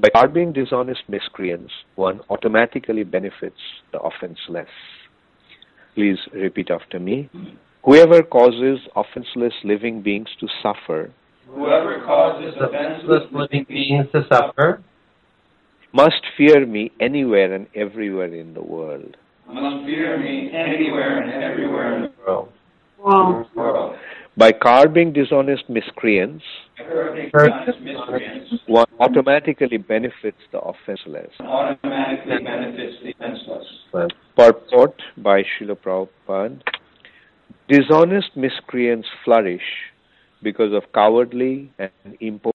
By curbing dishonest miscreants, one automatically benefits the offenseless. Please repeat after me. Whoever causes offenseless living beings to suffer Whoever causes offenseless living beings to suffer must fear me anywhere and everywhere in the world. must fear me anywhere and everywhere in the world. By curbing dishonest miscreants, one automatically benefits the offenseless. Automatically benefits the offenseless. Purport by Srila Prabhupada. Dishonest miscreants flourish because of cowardly and impotent.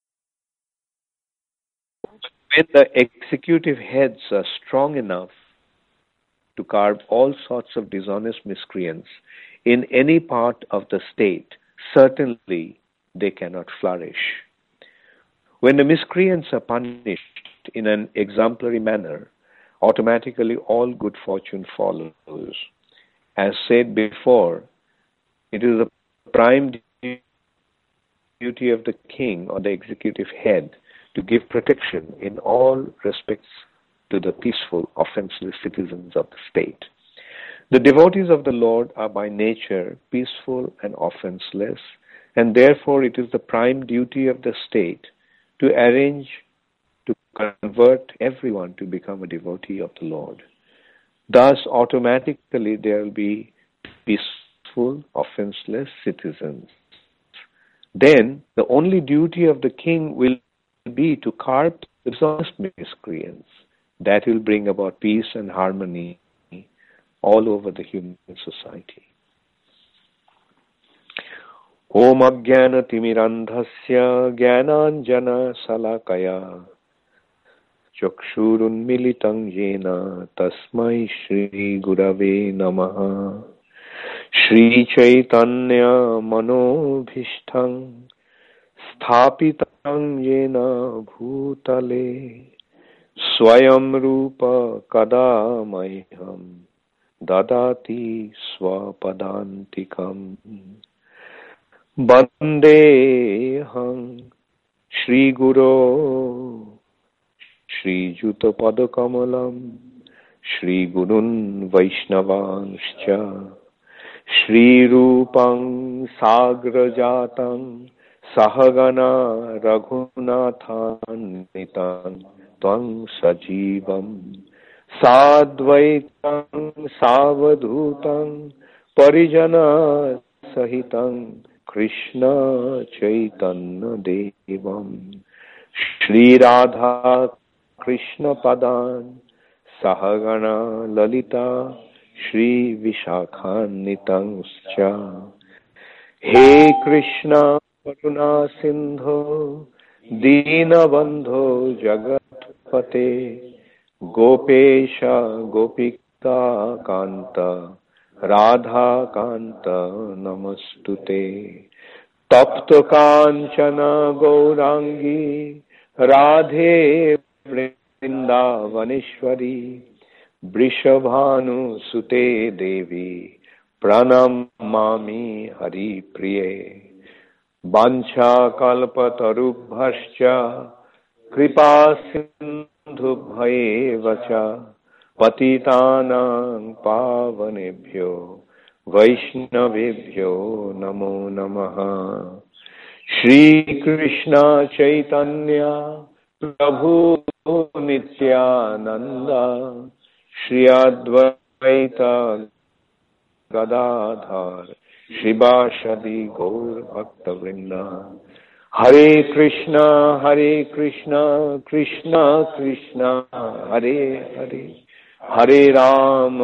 When the executive heads are strong enough to curb all sorts of dishonest miscreants in any part of the state, certainly they cannot flourish. When the miscreants are punished in an exemplary manner, automatically all good fortune follows. As said before, it is the prime duty of the king or the executive head to give protection in all respects to the peaceful, offenseless citizens of the state. The devotees of the Lord are by nature peaceful and offenseless, and therefore it is the prime duty of the state to arrange to convert everyone to become a devotee of the Lord. Thus, automatically there will be peaceful, offenseless citizens. Then, the only duty of the king will be to curb the dishonest miscreants. That will bring about peace and harmony all over the human society. Om Ajnana Timirandhasya Jnananjana Salakaya Chakshurun Militang Jena Tasmai Shri Gurave Namaha Shri Chaitanya Manobhishthang Sthapitang Jena Bhutale Swayam Rupa Kadamayham Dadati Swapadantikam Bandehang Shri Guru Shri Juta Padakamalam Shri Gurun Vaishnavanscha Shri Rupang Sagrajatang Sahagana Raghunathan Nitan Tvang Sajivam Sadvaitam Savadhutam Parijana Sahitam Krishna Chaitanya Devam Shri Radha Krishna Padan Sahagana Lalita Shri Vishakhanitangscha He Krishna Karuna Sindho Dinabandho Jagatpate Gopesha Gopika Kanta Radha Kanta Namastute Tapta Kanchana Gaurangi Radhe Vrindavaneshwari Vrishabhanu Sute Devi Pranamami Hari Priye Bancha Kalpatarubhascha Kripa Sindhubhye Vacha Patitanang Pavanebhyo Vaishnavebhyo Namo Namaha Shri Krishna Chaitanya Prabhu Nityananda Shri Advaita Gadadhar Shivashadi Gaur Bhakta Vrinda Hare Krishna Krishna Krishna Hare Hare Hare Ram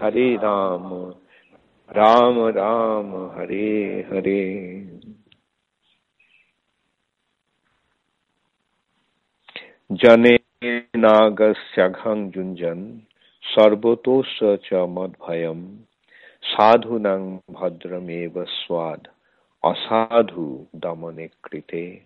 Ram Ram Hare Hare Jane Nagasyaghang Junjan Sarvatosa cha madbhayam Sadhunang bhadrameva swad asadhu damane krite.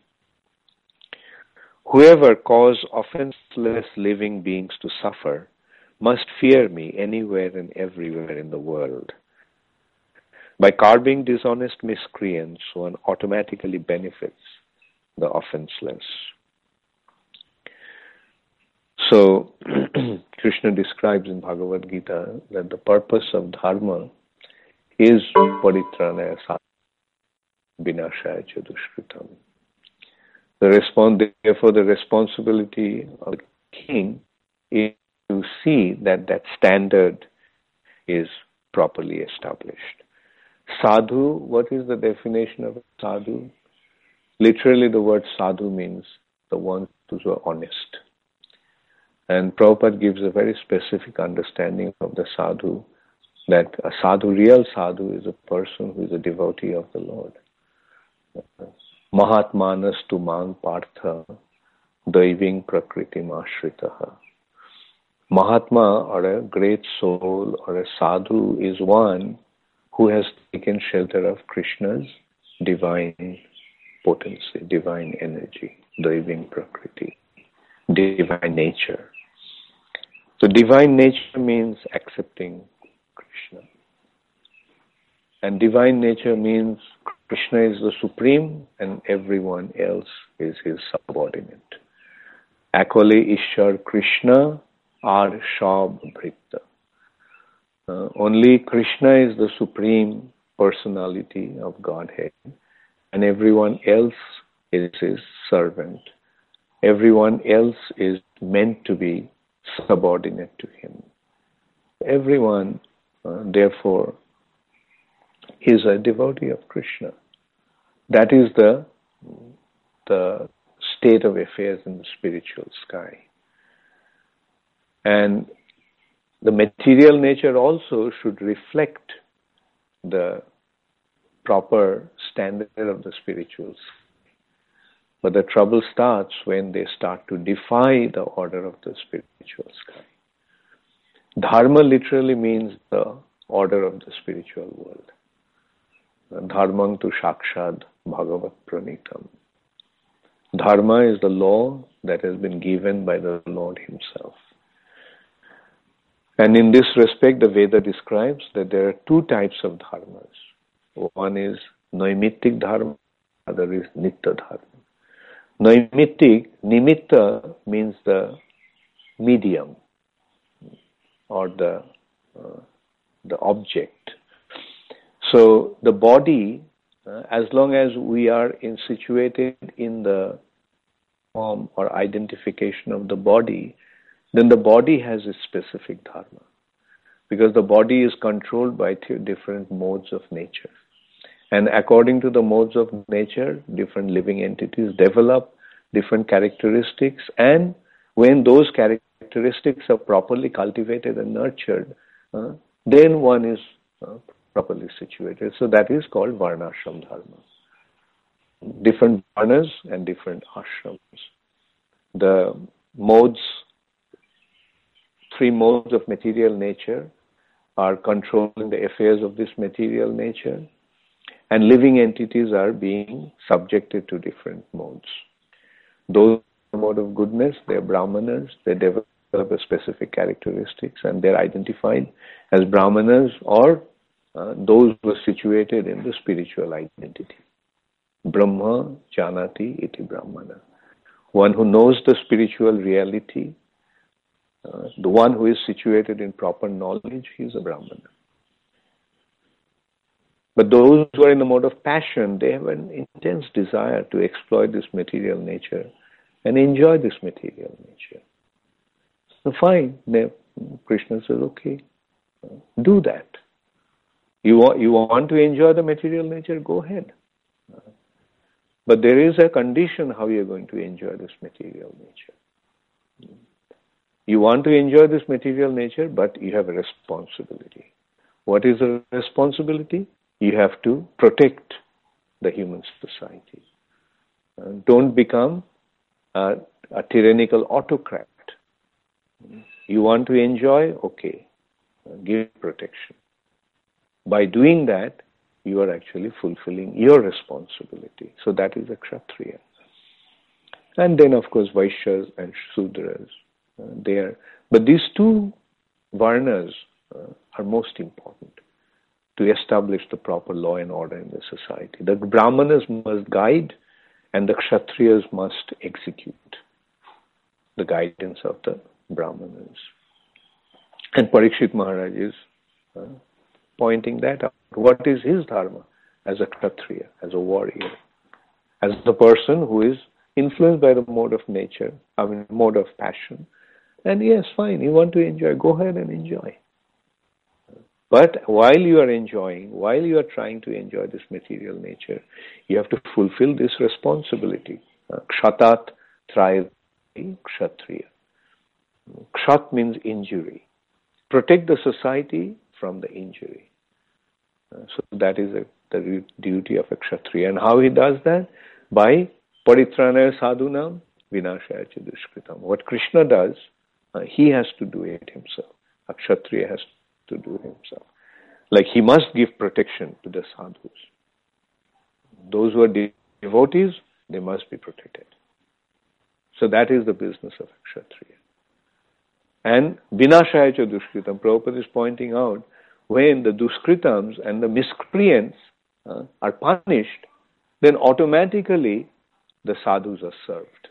Whoever cause offenseless living beings to suffer must fear me anywhere and everywhere in the world. By curbing dishonest miscreants, one automatically benefits the offenseless. So, Krishna describes in Bhagavad Gita that the purpose of dharma is paritranaya vinashaya cha dushkritam. Therefore, the responsibility of the king is to see that that standard is properly established. Sadhu, what is the definition of sadhu? Literally, the word sadhu means the ones who are honest. And Prabhupada gives a very specific understanding of the sadhu, that a sadhu, real sadhu, is a person who is a devotee of the Lord. Mahatmanas tu mang partha daiving prakritim ashritaha. Mahatma, or a great soul, or a sadhu, is one who has taken shelter of Krishna's divine potency, divine energy, daiving prakriti, divine nature. So divine nature means accepting Krishna. And divine nature means Krishna is the supreme and everyone else is his subordinate. Akole Ishwar Krishna ar Shab Bhritta. Only Krishna is the supreme personality of Godhead, and everyone else is his servant. Everyone else is meant to be subordinate to him. Everyone, therefore, is a devotee of Krishna. That is the state of affairs in the spiritual sky. And the material nature also should reflect the proper standard of the spiritual sky. But the trouble starts when they start to defy the order of the spiritual sky. Dharma literally means the order of the spiritual world. Dharmang tu shakshad bhagavat pranitam. Dharma is the law that has been given by the Lord himself. And in this respect, the Veda describes that there are two types of dharmas. One is naimittik dharma, other is nitta dharma. Naimittik, nimitta means the medium or the object. So the body, as long as we are situated in the form or identification of the body, then the body has a specific dharma, because the body is controlled by different modes of nature. And according to the modes of nature, different living entities develop different characteristics, and when those characteristics are properly cultivated and nurtured, then one is properly situated. So that is called varnashram dharma. Different varnas and different ashrams. The modes, three modes of material nature are controlling the affairs of this material nature, and living entities are being subjected to different modes. Those in the mode of goodness, they are brahmanas, they develop a specific characteristics and they are identified as brahmanas, or those who are situated in the spiritual identity. Brahma janati iti brahmana. One who knows the spiritual reality, the one who is situated in proper knowledge, he is a brahmana. But those who are in the mode of passion, they have an intense desire to exploit this material nature and enjoy this material nature. So fine, Krishna says, okay, do that. You want to enjoy the material nature, go ahead. But there is a condition how you are going to enjoy this material nature. You want to enjoy this material nature, but you have a responsibility. What is the responsibility? You have to protect the human society. Don't become a tyrannical autocrat. You want to enjoy? Okay, give protection. By doing that, you are actually fulfilling your responsibility. So that is a Kshatriya. And then, of course, Vaishyas and Sudras, there. But these two Varnas are most important to establish the proper law and order in the society. The Brahmanas must guide and the Kshatriyas must execute the guidance of the Brahmanas. And Parikshit Maharaj is pointing that out. What is his dharma as a Kshatriya, as a warrior, as the person who is influenced by the mode of nature, mode of passion? And yes, fine, you want to enjoy, go ahead and enjoy. But while you are enjoying, while you are trying to enjoy this material nature, you have to fulfill this responsibility. Kshatat trayati kshatriya. Kshat means injury. Protect the society from the injury. So that is the duty of a kshatriya. And how he does that? By paritranaya sadhunam vinashaya cha dushkritam. What Krishna does, he has to do it himself. A kshatriya has to do it himself. Like he must give protection to the sadhus. Those who are devotees, they must be protected. So that is the business of a kshatriya. And vinashaya cha dushkritam, Prabhupada is pointing out, when the duskritams and the miscreants are punished, then automatically the sadhus are served.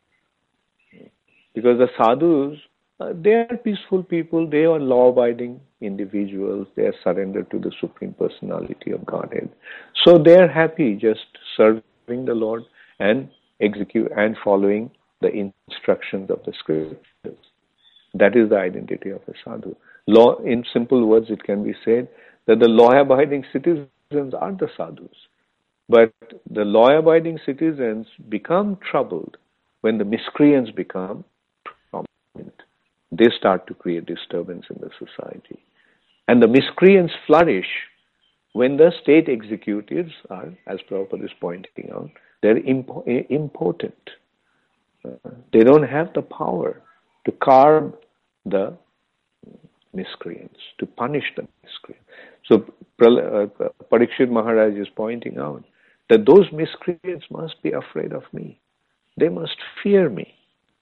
Because the sadhus, they are peaceful people, they are law-abiding individuals, they are surrendered to the Supreme Personality of Godhead. So they are happy just serving the Lord and following the instructions of the scriptures. That is the identity of a sadhu. Law, in simple words, it can be said that the law-abiding citizens are the sadhus. But the law-abiding citizens become troubled when the miscreants become prominent. They start to create disturbance in the society. And the miscreants flourish when the state executives are, as Prabhupada is pointing out, they're impotent. They don't have the power to curb the miscreants, to punish the miscreants. So Parikshit Maharaj is pointing out that those miscreants must be afraid of me. They must fear me.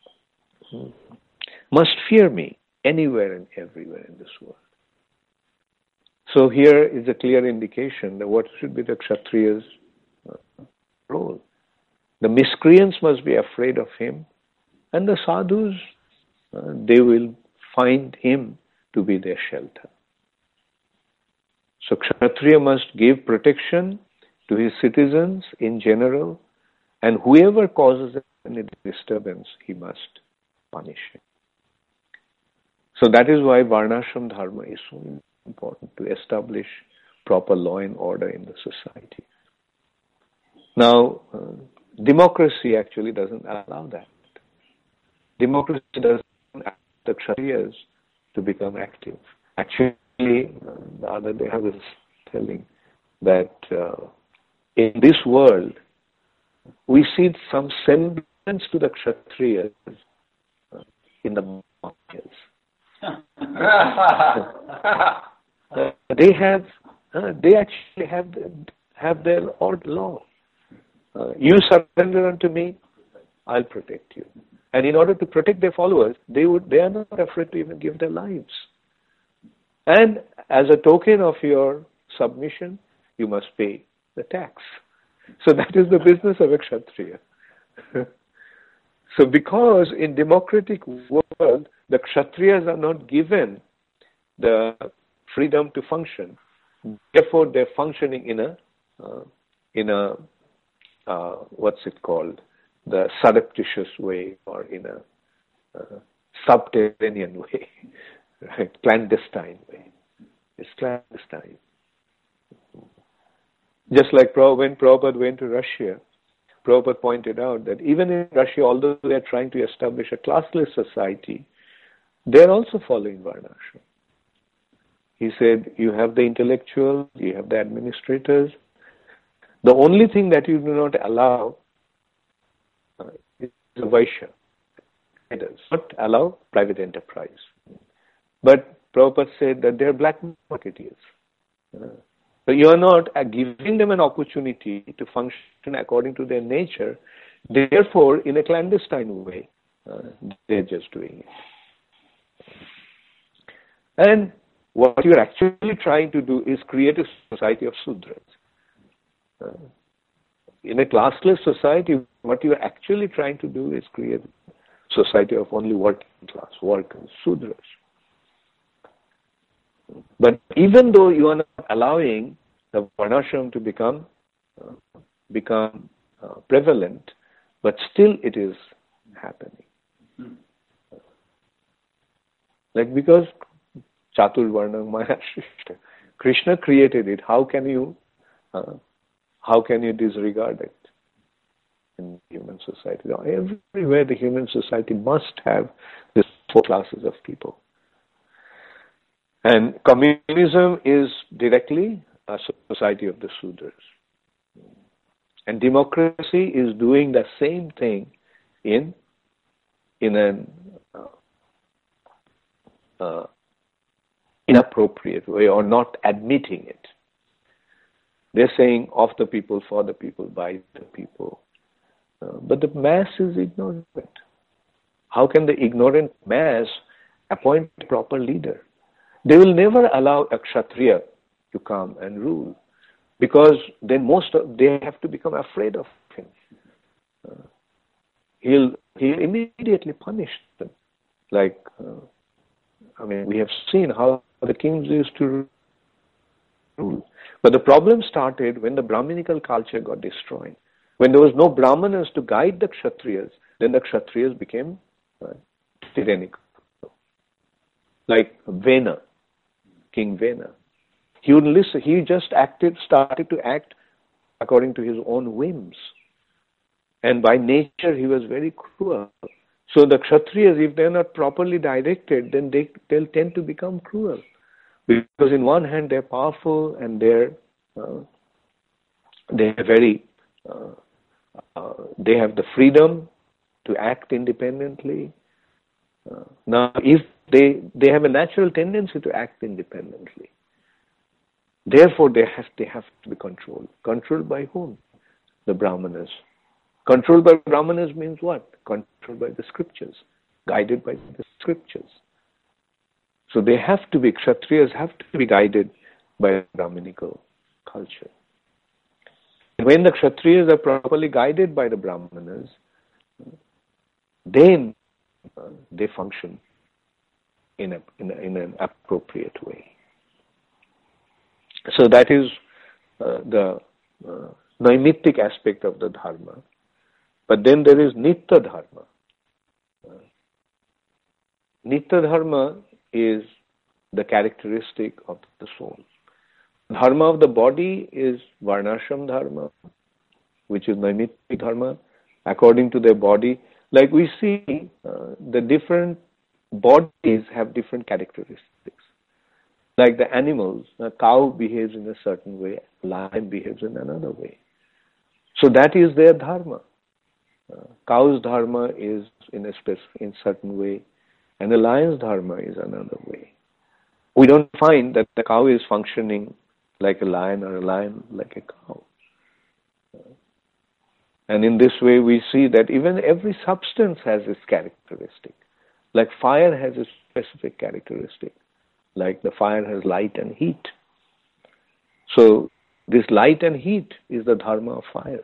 Must fear me anywhere and everywhere in this world. So here is a clear indication that what should be the Kshatriya's role. The miscreants must be afraid of him, and the sadhus, they will find him to be their shelter. So Kshatriya must give protection to his citizens in general, and whoever causes any disturbance, he must punish him. So that is why Varnashram Dharma is so important, to establish proper law and order in the society. Now, democracy actually doesn't allow that. Democracy doesn't allow the Kshatriyas to become active. Actually, the other day I was telling that in this world, we see some semblance to the Kshatriyas in the mountains. They actually have their own law. You surrender unto me, I'll protect you. And in order to protect their followers, they are not afraid to even give their lives. And as a token of your submission, you must pay the tax. So that is the business of a Kshatriya. So because in democratic world, the Kshatriyas are not given the freedom to function, therefore they're functioning in a what's it called, the surreptitious way, or in a subterranean way, right? Clandestine way. It's clandestine. Just like when Prabhupada went to Russia, Prabhupada pointed out that even in Russia, although they are trying to establish a classless society, they are also following Varnashram. He said, you have the intellectuals, you have the administrators. The only thing that you do not allow is the Vaishya. It does not allow private enterprise. But Prabhupada said that they are black marketeers. So you are not giving them an opportunity to function according to their nature. Therefore, in a clandestine way, they're just doing it. And what you're actually trying to do is create a society of Sudras. In a classless society, what you're actually trying to do is create a society of only working class workers, Sudras. But even though you are not allowing the Varnashram to become prevalent, but still it is happening. Like because Chaturvarna Maya Shrishta, Krishna created it. How can you disregard it in human society? Everywhere the human society must have these four classes of people. And communism is directly a society of the Sudras. And democracy is doing the same thing in an inappropriate way, or not admitting it. They're saying of the people, for the people, by the people. But the mass is ignorant. How can the ignorant mass appoint a proper leader? They will never allow a Kshatriya to come and rule, because then they have to become afraid of him. He'll immediately punish them. Like, we have seen how the kings used to rule. But the problem started when the Brahminical culture got destroyed. When there was no Brahmanas to guide the Kshatriyas, then the Kshatriyas became tyrannical. Like Vena, King Vena. He wouldn't listen. He just started to act according to his own whims. And by nature, he was very cruel. So the Kshatriyas, if they're not properly directed, then they'll tend to become cruel. Because in one hand, they're powerful and they're very, they have the freedom to act independently. Now, if they have a natural tendency to act independently, therefore they have to be controlled. Controlled by whom? The Brahmanas. Controlled by Brahmanas means what? Controlled by the scriptures, guided by the scriptures. So they have to be, Kshatriyas have to be guided by a Brahminical culture. When the Kshatriyas are properly guided by the Brahmanas, then they function in an appropriate way. So that is the naimittic aspect of the dharma. But then there is Nitya Dharma. Nitya Dharma is the characteristic of the soul. Dharma of the body is Varnashram Dharma, which is Naimittik Dharma, according to their body. Like we see, the different bodies have different characteristics. Like the animals, a cow behaves in a certain way, a lion behaves in another way. So that is their dharma. Cow's dharma is in certain way, and the lion's dharma is another way. We don't find that the cow is functioning like a lion or a lion like a cow. And in this way, we see that even every substance has its characteristic. Like fire has a specific characteristic. Like the fire has light and heat. So this light and heat is the dharma of fire.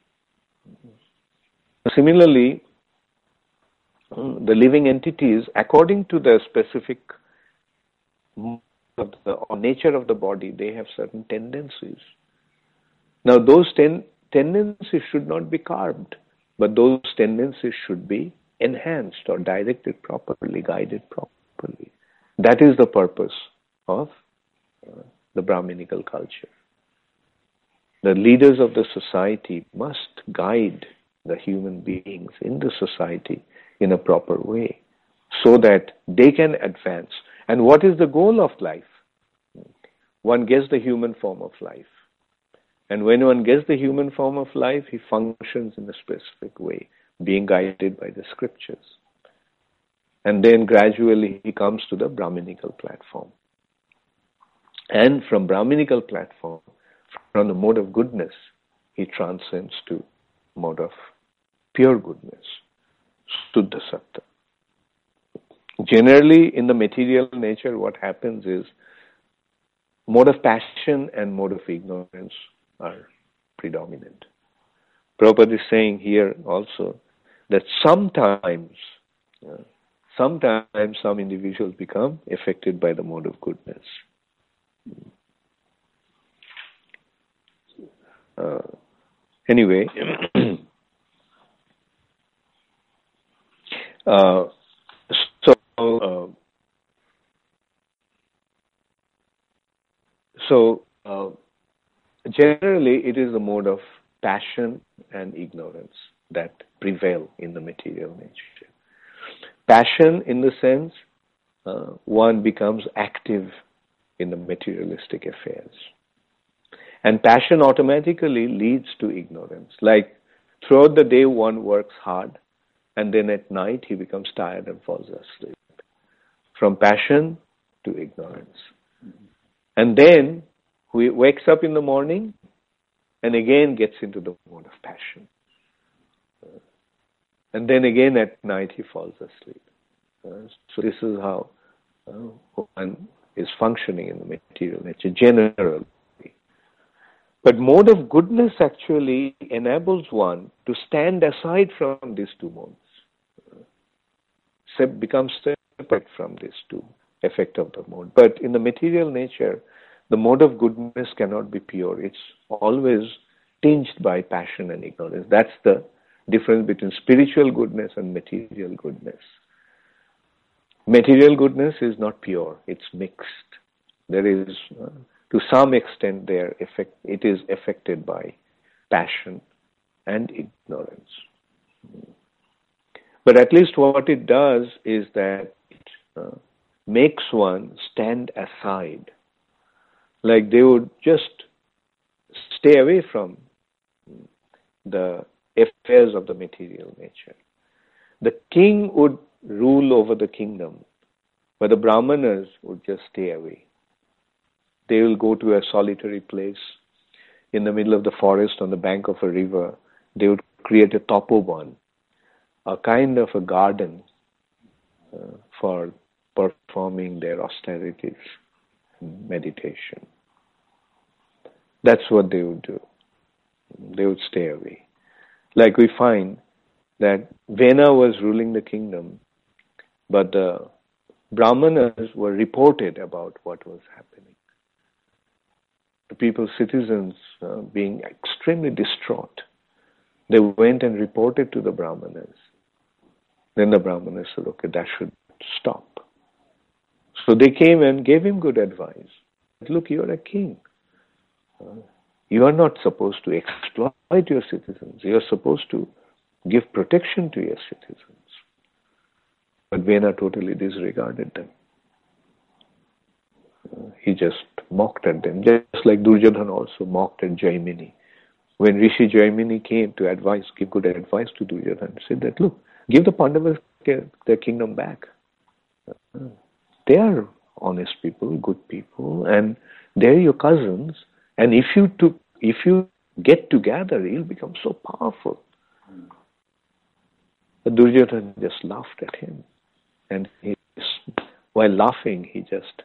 Similarly, the living entities, according to the specific nature of the body, they have certain tendencies. Now, those tendencies should not be curbed, but those tendencies should be enhanced or directed properly, guided properly. That is the purpose of the Brahminical culture. The leaders of the society must guide the human beings in the society in a proper way so that they can advance. And what is the goal of life? One gets the human form of life. And when one gets the human form of life, he functions in a specific way, being guided by the scriptures. And then gradually he comes to the Brahminical platform. And from Brahminical platform, from the mode of goodness, he transcends to mode of pure goodness, Suddha Sattva. Generally, in the material nature, what happens is mode of passion and mode of ignorance are predominant. Prabhupada is saying here also that sometimes sometimes some individuals become affected by the mode of goodness. Anyway, generally it is the mode of passion and ignorance that prevail in the material nature. Passion, in the sense, one becomes active in the materialistic affairs. And passion automatically leads to ignorance. Like throughout the day one works hard, and then at night he becomes tired and falls asleep. From passion to ignorance. And then he wakes up in the morning and again gets into the mode of passion. And then again at night he falls asleep. So this is how one is functioning in the material nature generally. But mode of goodness actually enables one to stand aside from these two modes. Becomes separate from these two effect of the mode. But in the material nature, the mode of goodness cannot be pure. It's always tinged by passion and ignorance. That's the difference between spiritual goodness and material goodness. Material goodness is not pure. It's mixed. There is, to some extent, it is affected by passion and ignorance. But at least what it does is that it makes one stand aside. Like they would just stay away from the affairs of the material nature. The king would rule over the kingdom, but the brahmanas would just stay away. They will go to a solitary place in the middle of the forest on the bank of a river. They would create a tapoban, a kind of a garden for performing their austerities, meditation. That's what they would do. They would stay away. Like we find that Vena was ruling the kingdom, but the brahmanas were reported about what was happening. The people, citizens, being extremely distraught, they went and reported to the brahmanas. Then the brahmanas said, okay, that should stop. So they came and gave him good advice. Look, you are a king. You are not supposed to exploit your citizens. You are supposed to give protection to your citizens. But Vena totally disregarded them. He just mocked at them, just like Duryodhana also mocked at Jaimini. When Rishi Jaimini came to give good advice to Duryodhana, he said that, look, give the Pandavas their kingdom back. They are honest people, good people, and they're your cousins. And if you get together, you'll become so powerful. But Duryodhana just laughed at him, and while laughing, he just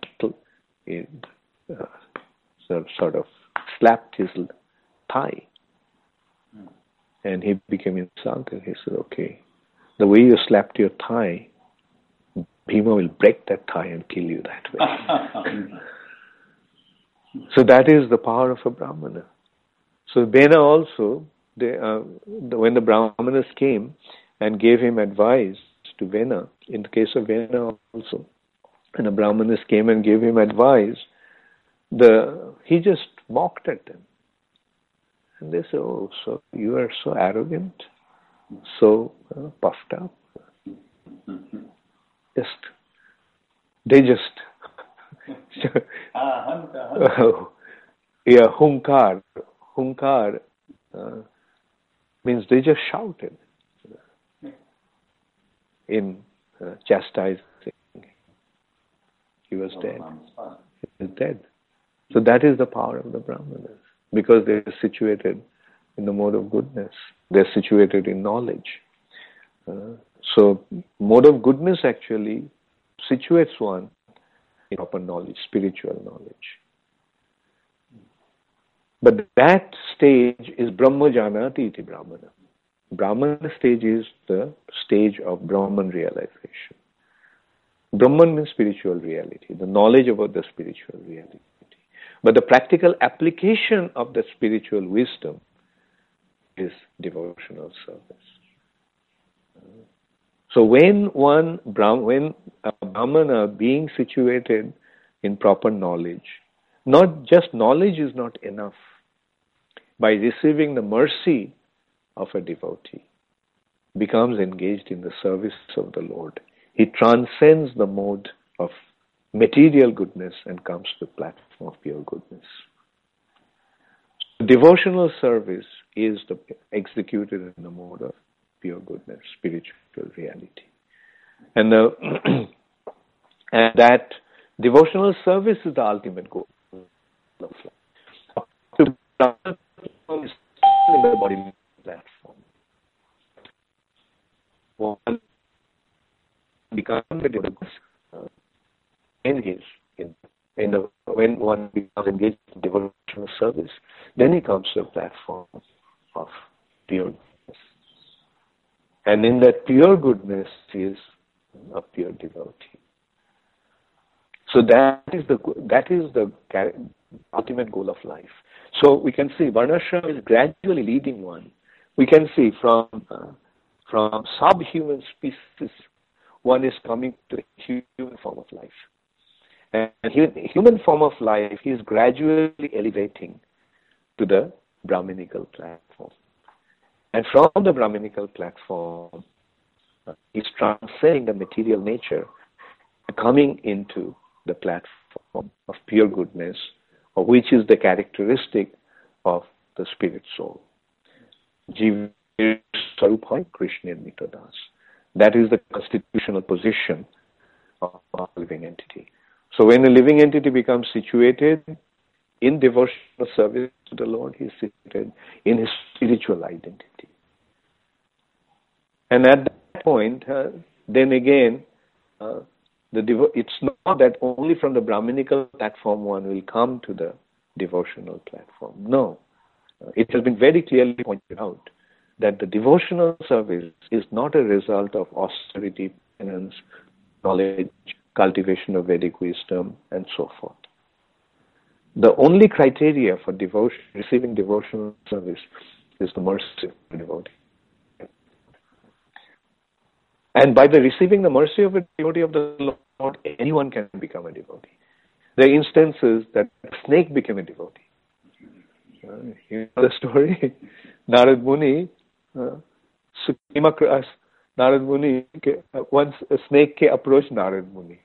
sort of slapped his thigh, and he became insulted. He said, "Okay, the way you slapped your thigh, Bhima will break that thigh and kill you that way." So that is the power of a Brahmana. So Vena also, when the Brahmanas came and gave him advice to Vena, in the case of Vena also, when the Brahmanas came and gave him advice, he just mocked at them. And they said, oh, so you are so arrogant, so puffed up. They just hunkar. Hunkar means they just shouted in chastising. He was dead. He was dead. So that is the power of the Brahmanas, because they are situated in the mode of goodness. They are situated in knowledge. So mode of goodness actually situates one in proper knowledge, spiritual knowledge. But that stage is Brahma Janati iti Brahmana. Brahmana stage is the stage of Brahman realization. Brahman means spiritual reality, the knowledge about the spiritual reality. But the practical application of the spiritual wisdom is devotional service. So when a Brahmana being situated in proper knowledge, not just knowledge is not enough. By receiving the mercy of a devotee, becomes engaged in the service of the Lord. He transcends the mode of material goodness and comes to the platform of pure goodness. Devotional service is executed in the mode of pure goodness, spiritual reality. And, and that devotional service is the ultimate goal of life. Is in the body platform. One becomes when one becomes engaged in devotional service, then he comes to a platform of pure goodness. And in that pure goodness is a pure devotee. So that is the ultimate goal of life. So we can see Varnashram is gradually leading one. We can see from subhuman species, one is coming to the human form of life. And human form of life, he is gradually elevating to the Brahminical platform. And from the Brahminical platform, he is transcending the material nature, coming into the platform of pure goodness, which is the characteristic of the spirit soul. Jiva Sarupai Krishna Mitodas. That is the constitutional position of a living entity. So when a living entity becomes situated in devotional service to the Lord, he is situated in his spiritual identity. And at that point, then again, it's not that only from the Brahminical platform one will come to the devotional platform. No. It has been very clearly pointed out that the devotional service is not a result of austerity, penance, knowledge, cultivation of Vedic wisdom, and so forth. The only criteria for receiving devotional service is the mercy of the devotee. And by receiving the mercy of a devotee of the Lord, anyone can become a devotee. There are instances that a snake became a devotee. You know the story? Narad Muni, Narad Muni, once a snake approached Narad Muni.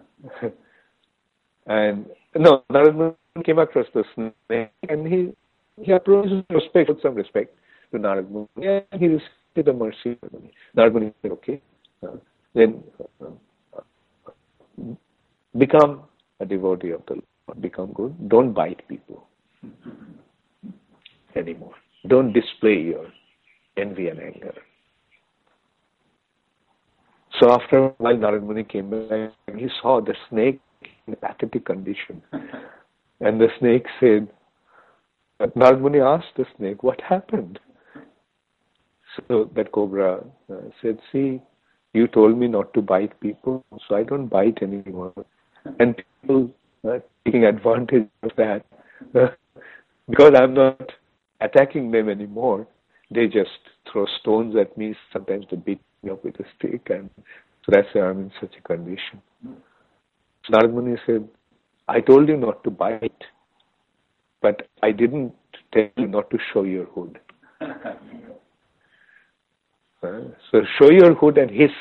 And Narad Muni came across the snake and he approached with some respect to Narad Muni, and he received the mercy of Muni. Narad Muni said, okay, then become a devotee of the Lord, become good, don't bite people anymore. Don't display your envy and anger. So after a while, Narad Muni came back and he saw the snake in a pathetic condition. And the snake said, Narad Muni asked the snake, what happened? So that cobra said, see, you told me not to bite people, so I don't bite anymore. And people are taking advantage of that. Because I'm not attacking them anymore, they just throw stones at me. Sometimes they beat me up with a stick, and so that's why I'm in such a condition. So Narad Muni said, I told you not to bite, but I didn't tell you not to show your hood. So show your hood and hiss.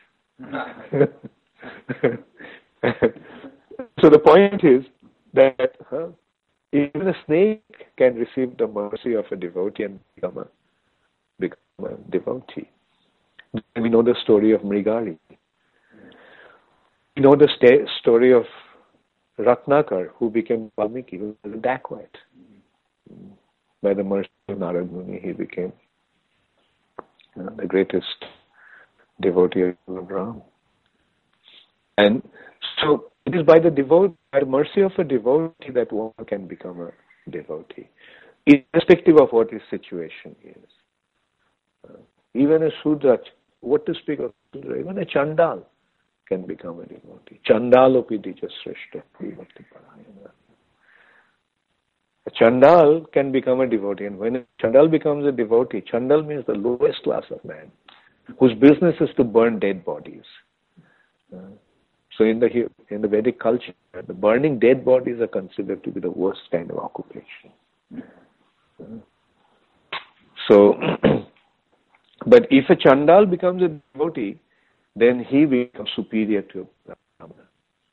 So the point is that even a snake can receive the mercy of a devotee and become a devotee. We know the story of Mrigari. We know the story of Ratnakar, who became Valmiki, who was a dacoit. By the mercy of Narad Muni, he became the greatest devotee of Lord Ram. And so it is by the mercy of a devotee that one can become a devotee, irrespective of what his situation is. Even a Sudra, what to speak of Sudra, even a Chandal can become a devotee. Chandalopi dijasreshta bhakti parayana. A Chandal can become a devotee, and when a Chandal becomes a devotee, Chandal means the lowest class of man, whose business is to burn dead bodies. So in the Vedic culture, the burning dead bodies are considered to be the worst kind of occupation. So, but if a Chandal becomes a devotee, then he becomes superior to a Brahmana.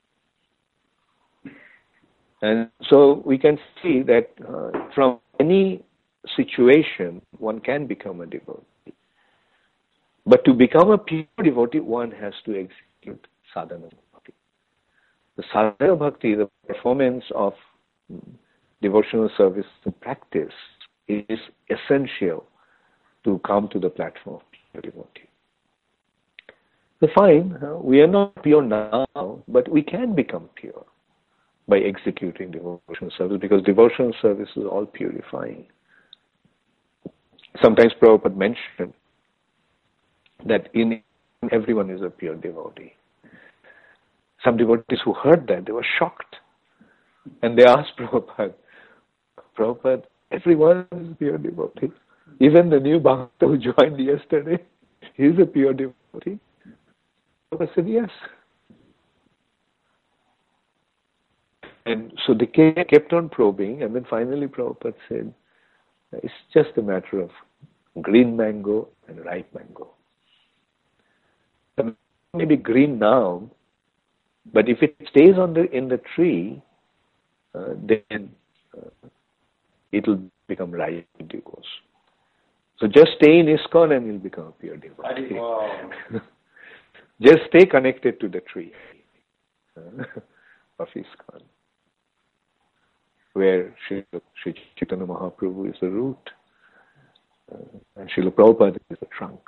And so we can see that from any situation, one can become a devotee. But to become a pure devotee, one has to execute sadhana bhakti. The sadhana bhakti, the performance of devotional service in practice, is essential to come to the platform of pure devotee. So fine, we are not pure now, but we can become pure by executing devotional service, because devotional service is all purifying. Sometimes Prabhupada mentioned that in everyone is a pure devotee. Some devotees who heard that, they were shocked. And they asked Prabhupada, everyone is a pure devotee. Even the new Bhakta who joined yesterday, he is a pure devotee. Prabhupada said, yes. And so they kept on probing, and then finally Prabhupada said, it's just a matter of green mango and ripe mango. It may be green now, but if it stays in the tree, then it will become ripe in due course. So just stay in ISKCON and you'll become a pure devotee. Wow. Just stay connected to the tree of ISKCON, where Sri Chaitanya Mahaprabhu is the root, and Srila Prabhupada is the trunk.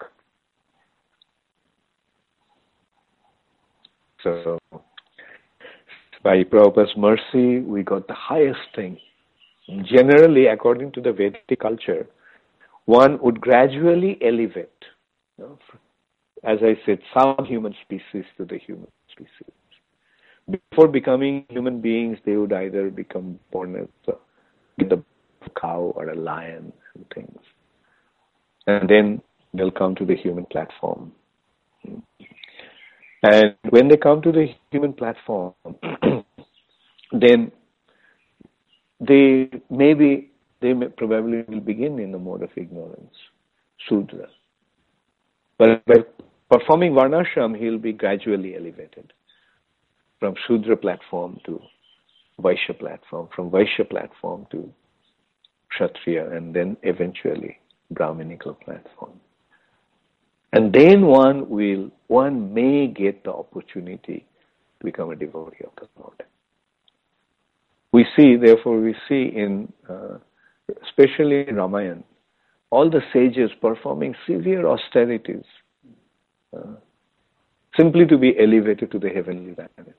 So, by Prabhupada's mercy, we got the highest thing. Generally, according to the Vedic culture, one would gradually elevate, as I said, some human species to the human species. Before becoming human beings, they would either become born as a cow or a lion and things. And then they'll come to the human platform. And when they come to the human platform, then they probably will begin in the mode of ignorance, Sudra. But by performing Varnashram, he'll be gradually elevated from Shudra platform to Vaishya platform, from Vaishya platform to Kshatriya, and then eventually Brahminical platform. And then one may get the opportunity to become a devotee of the Lord. We see in, especially in Ramayana, all the sages performing severe austerities simply to be elevated to the heavenly planets.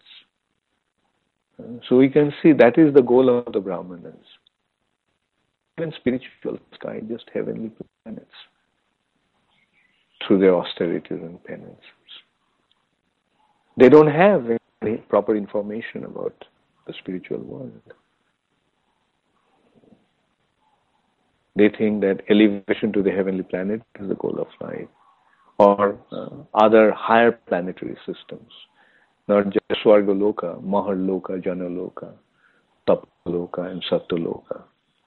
So we can see that is the goal of the Brahmanas. Even spiritual sky, just heavenly planets, through their austerities and penances. They don't have any proper information about the spiritual world. They think that elevation to the heavenly planet is the goal of life, or other higher planetary systems, not just Swargaloka, Maharloka, Janaloka, Tapaloka, and Satyaloka.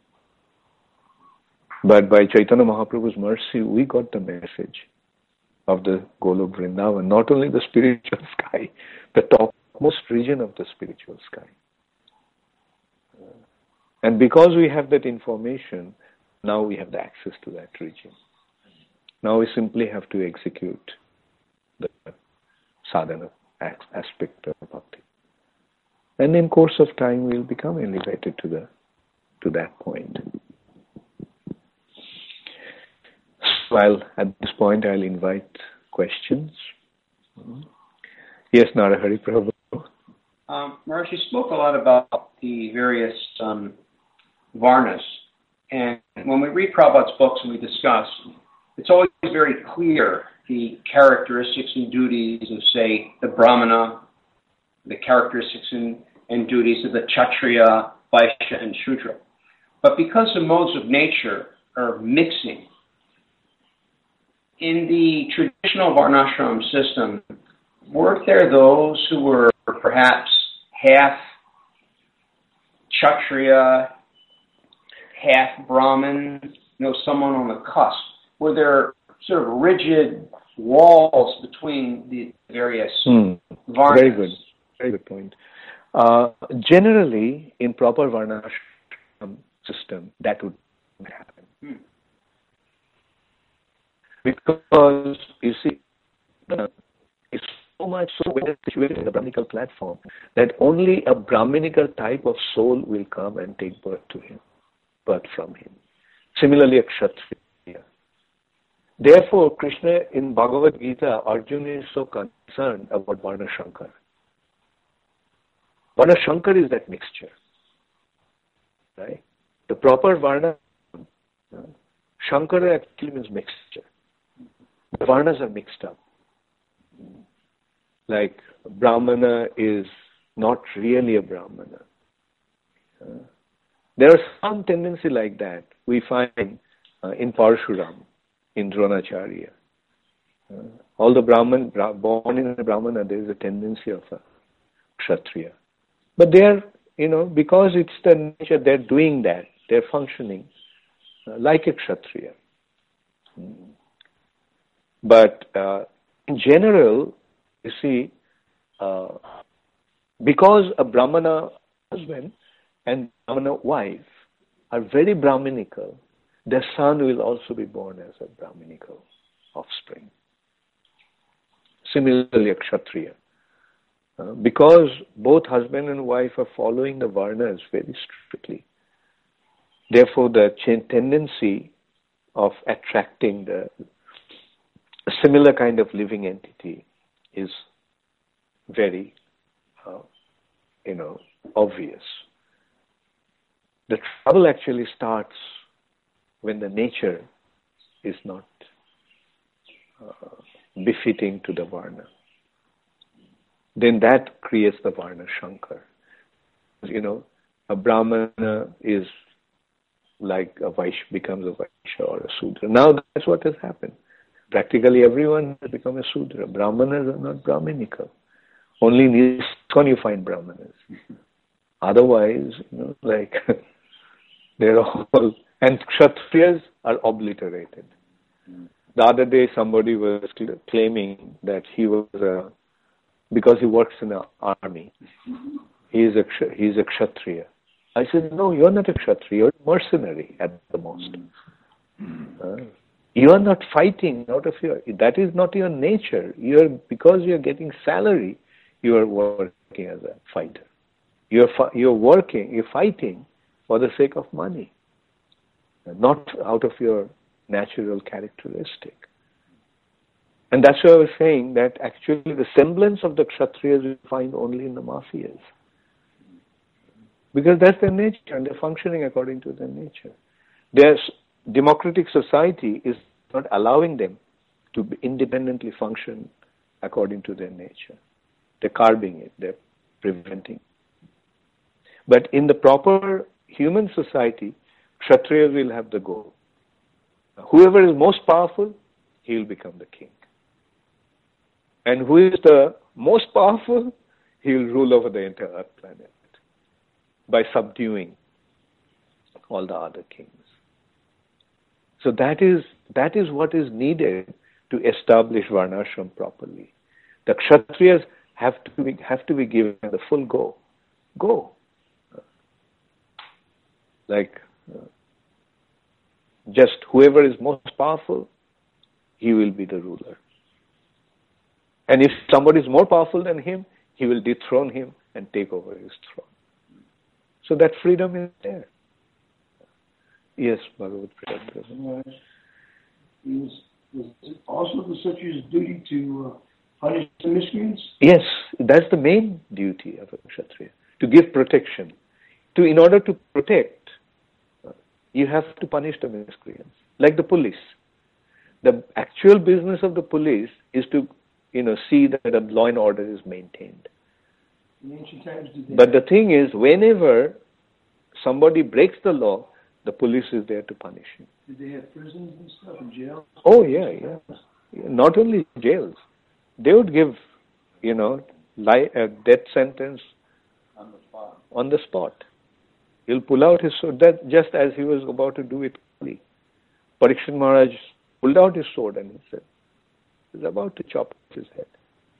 But by Chaitanya Mahaprabhu's mercy, we got the message of the Golok Vrindavan, not only the spiritual sky, the topmost region of the spiritual sky. And because we have that information, now we have the access to that region. Now we simply have to execute the sadhana aspect of bhakti. And in course of time, we'll become elevated to that point. So at this point, I'll invite questions. Yes, Narahari Prabhu. Maharaj, you spoke a lot about the various varnas. And when we read Prabhupada's books and we discuss, it's always very clear the characteristics and duties of, say, the Brahmana, the characteristics and duties of the Kshatriya, Vaishya, and Shudra. But because the modes of nature are mixing, in the traditional Varnashram system, weren't there those who were perhaps half Kshatriya, half Brahmin, someone on the cusp? Were there sort of rigid walls between the various Varnas? Very good point. Generally, in proper Varnashram system, that would happen. Because, you see, it's so much so well situated in the Brahminical platform that only a Brahminical type of soul will come and take birth from him. Similarly, a Kshatriya. Therefore, Krishna in Bhagavad Gita, Arjuna is so concerned about Varna Shankar. Varna Shankar is that mixture. Right? The proper Varna, Shankara actually means mixture. The Varnas are mixed up. Like Brahmana is not really a Brahmana. There are some tendency like that we find in Parshuram, in Dronacharya. All the born in a Brahmana, there is a tendency of a Kshatriya. But they are, because it's the nature, they're doing that, they're functioning like a Kshatriya. But in general, you see, because a Brahmana husband and Brahmana wife are very Brahminical, their son will also be born as a Brahminical offspring. Similarly, a Kshatriya. Because both husband and wife are following the Varnas very strictly, therefore the tendency of attracting a similar kind of living entity is very, obvious. The trouble actually starts when the nature is not befitting to the Varna. Then that creates the Varna Shankar. A Brahmana is like a Vaishya, becomes a Vaishya or a Sudra. Now that's what has happened. Practically everyone has become a Sudra. Brahmanas are not Brahminical. Only in ISKCON you find Brahmanas. Otherwise, they're all, and Kshatriyas are obliterated. The other day somebody was claiming that he was because he works in the army, he's a Kshatriya. I said, no, you're not a Kshatriya, you're a mercenary at the most. You are not fighting out of that is not your nature. Because you're getting salary, you are working as a fighter. You're fighting for the sake of money, not out of your natural characteristic. And that's why I was saying that actually the semblance of the Kshatriyas we find only in the mafias. Because that's their nature and they're functioning according to their nature. Their democratic society is not allowing them to independently function according to their nature. They're curbing it, they're preventing. But in the proper human society, Kshatriyas will have the go. Whoever is most powerful, he will become the king. And who is the most powerful, he will rule over the entire planet by subduing all the other kings. So that is what is needed to establish Varnashram properly. The Kshatriyas have to be given the full go. Go. Just whoever is most powerful, he will be the ruler. And if somebody is more powerful than him, he will dethrone him and take over his throne. So that freedom is there. Yes, Bhagavad Gita. Is it also the Kshatriya's duty to punish the miscreants? Yes, that's the main duty of a Kshatriya, to give protection. In order to protect, you have to punish the miscreants, like the police. The actual business of the police is to, see that the law and order is maintained. In ancient times, did they? But the thing is, whenever somebody breaks the law, the police is there to punish him. Did they have prisons and stuff and jails? Oh, yeah. Not only jails. They would give, a death sentence on the spot. He'll pull out his sword, that just as he was about to do with Kali. Parikshit Maharaj pulled out his sword and he said, he's about to chop off his head.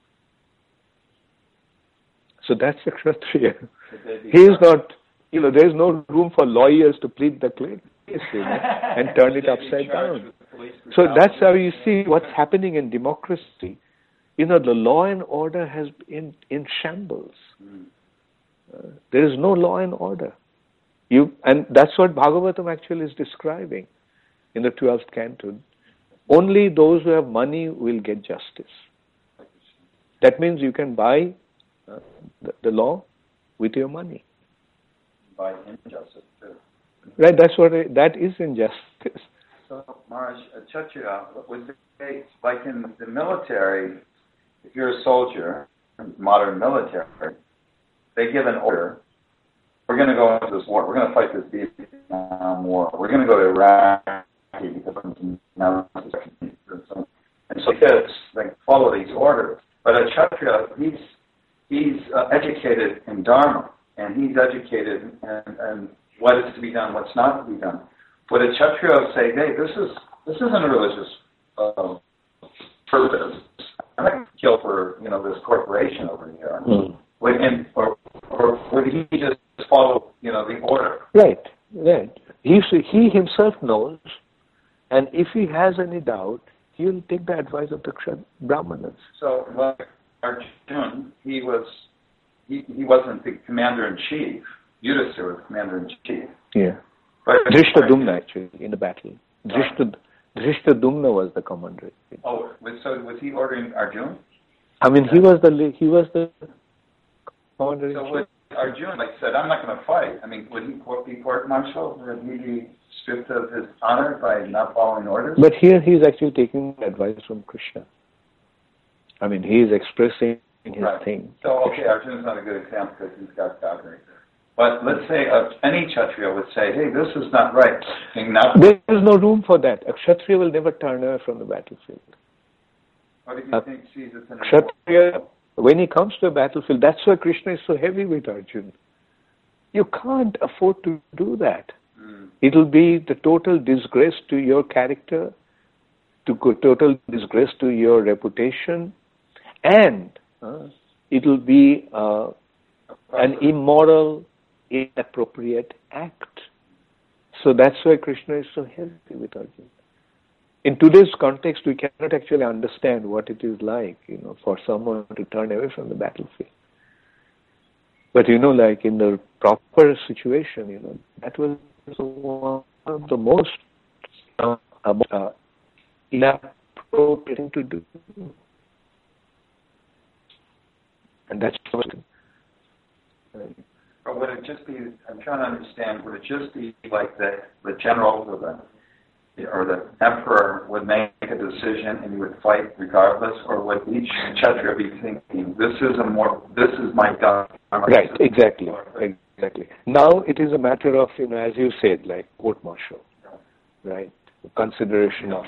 So that's a Kshatriya. He is not, there is no room for lawyers to plead the case, and turn it upside down. So that's how you see what's happening in democracy. The law and order has been in shambles. There is no law and order. And that's what Bhagavatam actually is describing in the 12th canto. Only those who have money will get justice. That means you can buy the law with your money. By injustice too. Right, that is injustice. So Maharaj, Kshatriya, would say, like in the military, if you're a soldier, modern military, they give an order. We're going to go into this war. We're going to fight this Vietnam War. We're going to go to Iraq because now and so kids follow these orders. But a Kshatriya, he's educated in Dharma, and he's educated in what is to be done, what's not to be done. Would a Kshatriya say, hey, this isn't a religious purpose. I'm not going to kill for this corporation over here. Or would he just follow the order? Right. He himself knows, and if he has any doubt, he will take the advice of the Brahmanas. So, like Arjuna, he wasn't the commander-in-chief. Yudhisthira was commander-in-chief. Yeah. But Drishtadumna, actually, in the battle. Drishtadumna was the commander. Oh, so was he ordering Arjuna? I mean, he was the commander. So would Arjuna said, I'm not going to fight. I mean, would he be court-martialed? Would he be stripped of his honor by not following orders? But here he is actually taking advice from Krishna. I mean, he is expressing his thing. So, okay, Arjuna's not a good example because he's got Kagri. But let's say any Kshatriya would say, hey, this is not right. There is no room for that. A Kshatriya will never turn away from the battlefield. What do you think sees it in Kshatriya, when he comes to a battlefield, that's why Krishna is so heavy with Arjuna. You can't afford to do that. It will be the total disgrace to your character, total disgrace to your reputation, and it will be an immoral, inappropriate act. So that's why Krishna is so heavy with Arjuna. In today's context, we cannot actually understand what it is like, for someone to turn away from the battlefield. But like in the proper situation, that was one of the most inappropriate thing to do. And that's what. Or would it just be? I'm trying to understand. Would it just be like the general or the emperor would make a decision and he would fight regardless, or would each Kshatriya be thinking, this is my God? Right. Exactly. Now it is a matter of as you said, like court-martial, right? Consideration of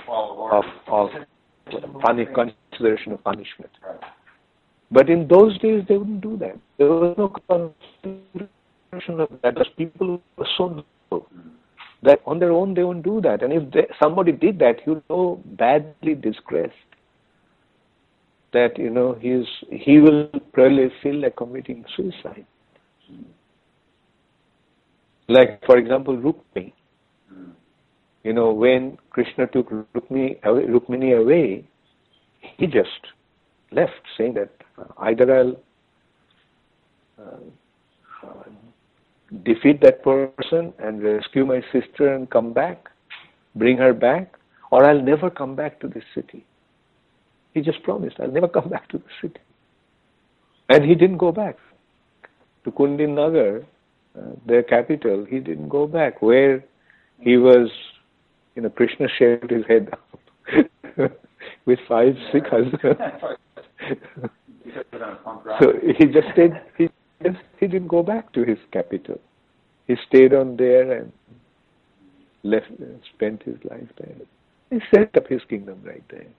consideration of punishment. Right. But in those days, they wouldn't do that. There was no consideration of that. Because people were so low that on their own they wouldn't do that. And if somebody did that, he would so badly disgraced that he will probably feel like committing suicide. Like, for example, Rukmini. When Krishna took Rukmini away, he just left, saying that either I'll defeat that person and rescue my sister and come back, bring her back, or I'll never come back to this city. He just promised, I'll never come back to the city. And he didn't go back to Kundin Nagar, their capital. He didn't go back where he was, Krishna shaved his head down. with 5, 6 husbands. So he just stayed. He didn't go back to his capital. He stayed on there and spent his life there. He set up his kingdom right there.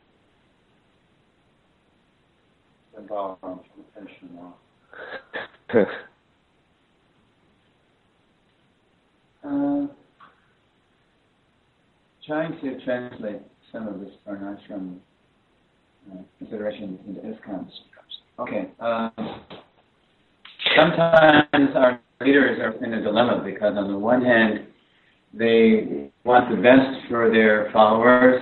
Trying to translate some of this varnashram considerations into ISKCON. Okay. Sometimes our leaders are in a dilemma because on the one hand, they want the best for their followers,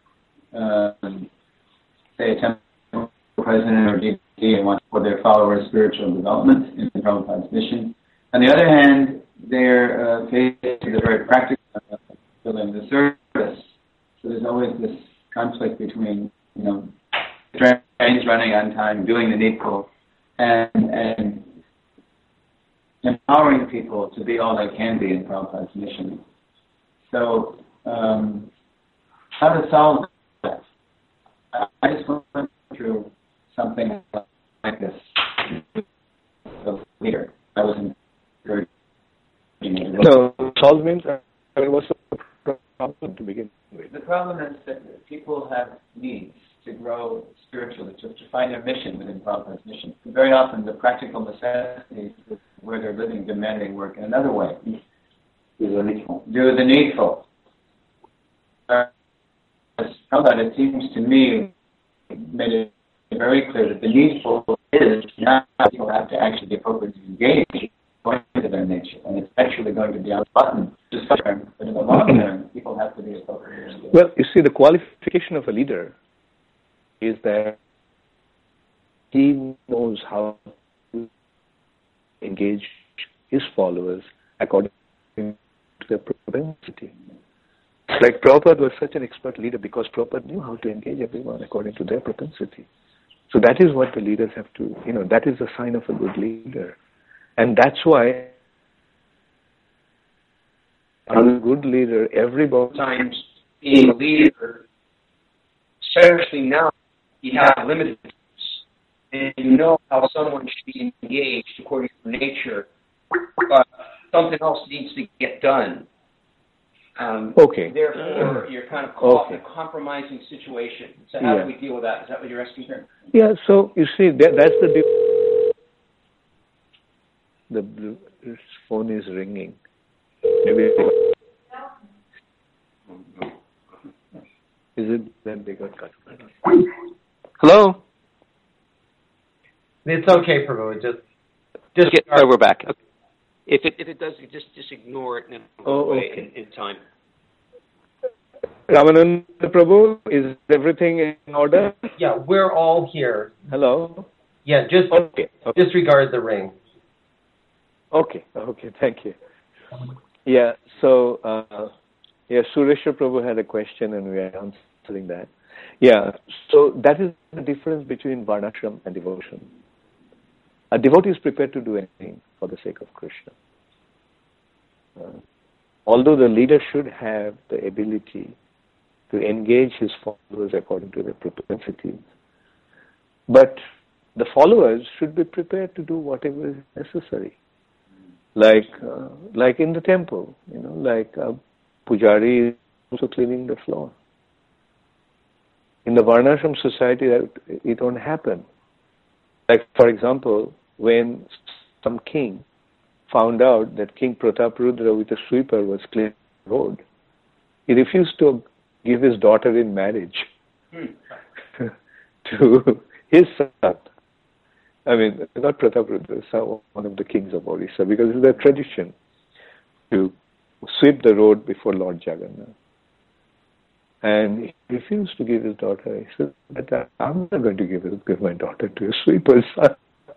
say a temple president or DD wants for their followers' spiritual development in Prabhupada's mission. On the other hand, they're facing the very practical fulfilling the service. So there's always this conflict between, trains running on time, doing the needful, and empowering people to be all they can be in Prabhupada's mission. So, how to solve that? I just went through something like this. The leader, I was encouraging. So, solve means, what's the problem to begin with? The problem is that people have needs to grow spiritually, to find their mission within Prabhupada's mission. Very often, the practical necessities where they're living demand they work in another way. Do the needful. Prabhupada, it seems to me, made it very clear that the needful is now people have to actually be appropriately engaged according to their nature, and it's actually going to be on the button discussion, but in the long term, people have to be appropriately engaged. Well, you see, the qualification of a leader is that he knows how to engage his followers according to their propensity. Like Prabhupada was such an expert leader because Prabhupada knew how to engage everyone according to their propensity. So that is what the leaders have to, that is a sign of a good leader. And that's why a good leader, everybody... Times being a leader, especially now, you have limited and you know how someone should be engaged according to nature, but something else needs to get done. Okay. Therefore, you're kind of caught in a compromising situation. So how do we deal with that? Is that what you're asking here? Yeah, so you see, that's the phone is ringing. Maybe is it that they got cut? Hello? It's okay, Prabhu. Just get, we're back. Okay. If it does, just ignore it and it'll go away in time. Ramananda Prabhu, is everything in order? Yeah, we're all here. Hello? Yeah, just disregard the ring. Okay, thank you. Yeah, so, Suresha Prabhu had a question and we are answering that. Yeah, so that is the difference between varnashram and devotion. A devotee is prepared to do anything for the sake of Krishna. Although the leader should have the ability to engage his followers according to their propensities, but the followers should be prepared to do whatever is necessary. Like in the temple, like a pujari is also cleaning the floor. In the Varnashram society, it won't happen. Like, for example, when some king found out that King Prataparudra with a sweeper was cleaning the road, he refused to give his daughter in marriage to his son. I mean, not Prataparudra, one of the kings of Orissa, because it's their tradition to sweep the road before Lord Jagannath. And he refused to give his daughter. He said, I'm not going to give my daughter to a sweeper's son.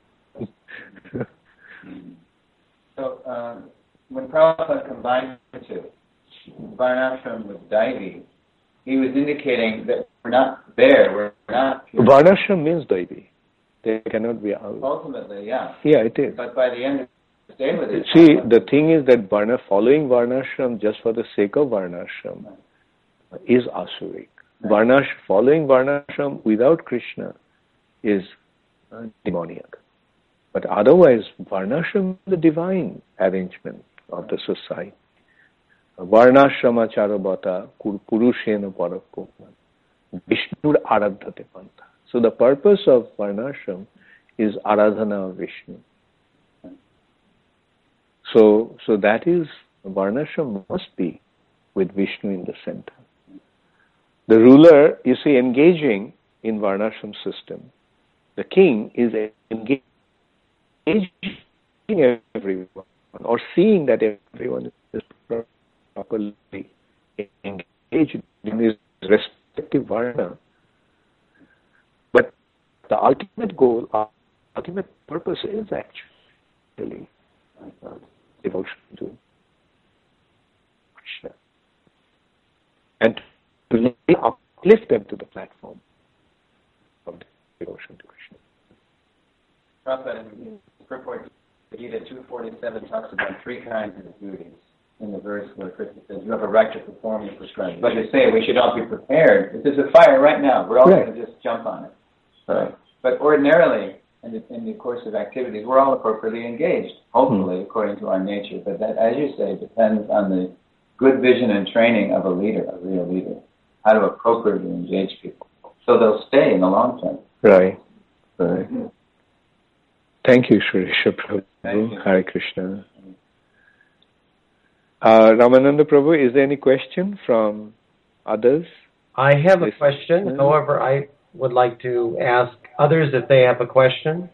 So, when Prabhupada combined the two, Varnashram with Daivi, he was indicating that we're not there, we're not pure. Varnashram means Daivi. They cannot be out. Ultimately, yeah. Yeah, it is. But by the end of the day with it... See, the thing is that following Varnashram just for the sake of Varnashram is asuric. Following Varnashram without Krishna is demoniac. But otherwise, Varnashram is the divine arrangement of the society. Varnashrama charabhata purushena parakoma Vishnur aradhate pantha. So the purpose of Varnashram is aradhana of Vishnu. So that is, Varnashram must be with Vishnu in the center. The ruler, you see, engaging in Varnashram system. The king is engaging everyone, or seeing that everyone is properly engaged in his respective Varna. But the ultimate goal, ultimate purpose is actually devotion to Krishna. And to uplift them to the platform of devotion to Krishna. Prabhupada, in purport Gita 247 talks about three kinds of duties in the verse where Krishna says, you have a right to perform the prescribed. But you say we should all be prepared. If there's a fire right now, we're all going to just jump on it. Right. But ordinarily, in the course of activities, we're all appropriately engaged, hopefully, according to our nature. But that, as you say, depends on the good vision and training of a leader, a real leader, how to appropriately engage people so they'll stay in the long term. Right. Thank you, Shri Prabhu. Hare Krishna. Ramananda Prabhu, is there any question from others? I have a question. However, I would like to ask others if they have a question.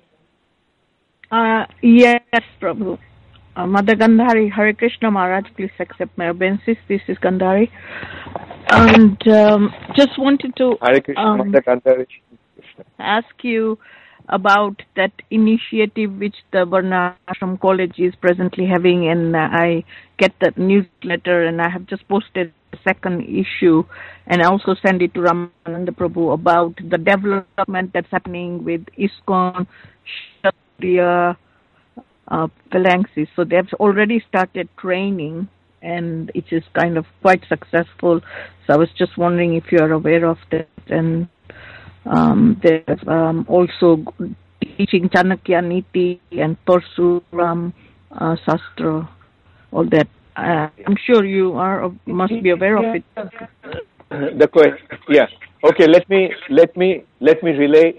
Yes, Prabhu. Mother Gandhari, Hare Krishna Maharaj, please accept my obeisance. This is Gandhari. And just wanted to Hare Krishna, Mother Gandhari. Ask you about that initiative which the Varnashram College is presently having, and I get that newsletter, and I have just posted the second issue, and I also send it to Ramananda Prabhu about the development that's happening with ISKCON, Kshatriya, phalanxes. So they've already started training, and it is kind of quite successful. So I was just wondering if you are aware of that, and they're also teaching Chanakya Niti and Parsuram Sastra, all that. I'm sure you must be aware of it. The question, yeah. Okay, let me relay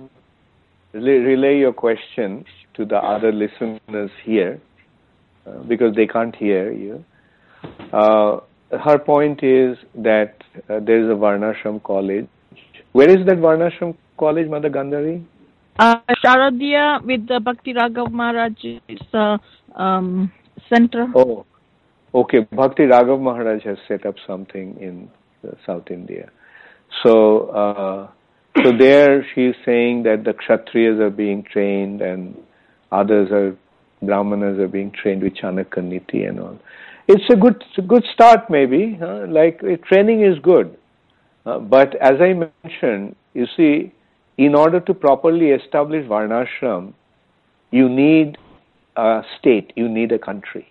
your question to the other listeners here, because they can't hear you. Her point is that there is a Varnashram college. Where is that Varnashram college, Mother Gandhari? Sharadiya with the Bhakti Raghav Maharaj's center. Oh, okay. Bhakti Raghav Maharaj has set up something in South India. So there she is saying that the Kshatriyas are being trained and Brahmanas are being trained with Chanakya Niti and all. It's a good start maybe. Training is good. But as I mentioned, you see, in order to properly establish Varnashram, you need a state, you need a country.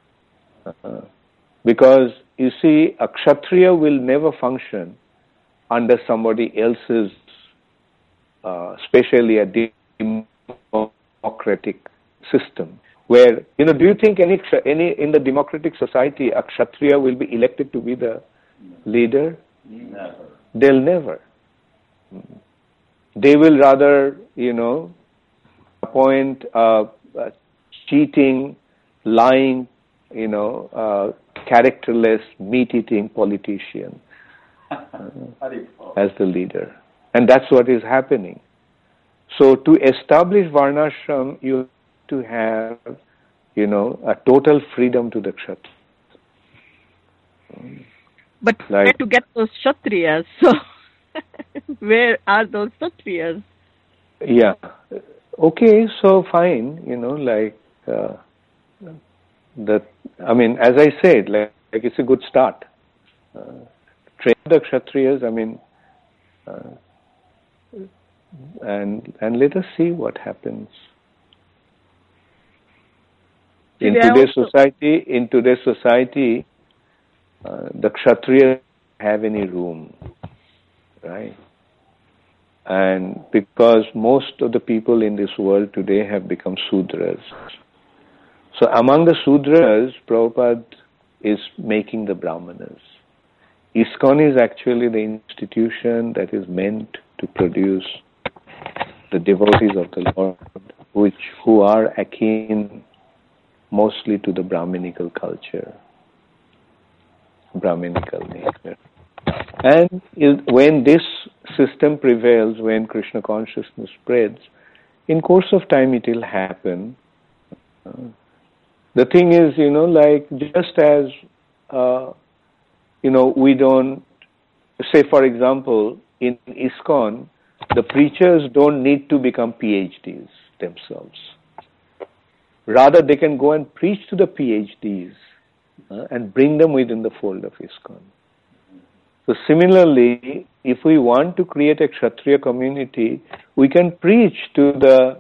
Because, you see, a Kshatriya will never function under somebody else's, especially a democratic system. Where, do you think any in the democratic society, a Kshatriya will be elected to be the leader? Never. They'll never. They will rather, appoint a cheating, lying, characterless, meat-eating politician as the leader. And that's what is happening. So to establish Varnashram, you have to have, a total freedom to the Kshatriya. But where to get those Kshatriyas? So, where are those Kshatriyas? Yeah. Okay, so fine, as I said, it's a good start. Train the Kshatriyas, and let us see what happens. In today's society, the Kshatriyas have any room. right? And because most of the people in this world today have become Sudras. So among the Sudras, Prabhupada is making the Brahmanas. ISKCON is actually the institution that is meant to produce the devotees of the Lord, who are akin mostly to the Brahminical culture, Brahminical nature. And when this system prevails, when Krishna consciousness spreads, in course of time it will happen. The thing is, like just as, we don't, say for example, in ISKCON, the preachers don't need to become PhDs themselves. Rather, they can go and preach to the PhDs and bring them within the fold of ISKCON. So similarly, if we want to create a Kshatriya community, we can preach to the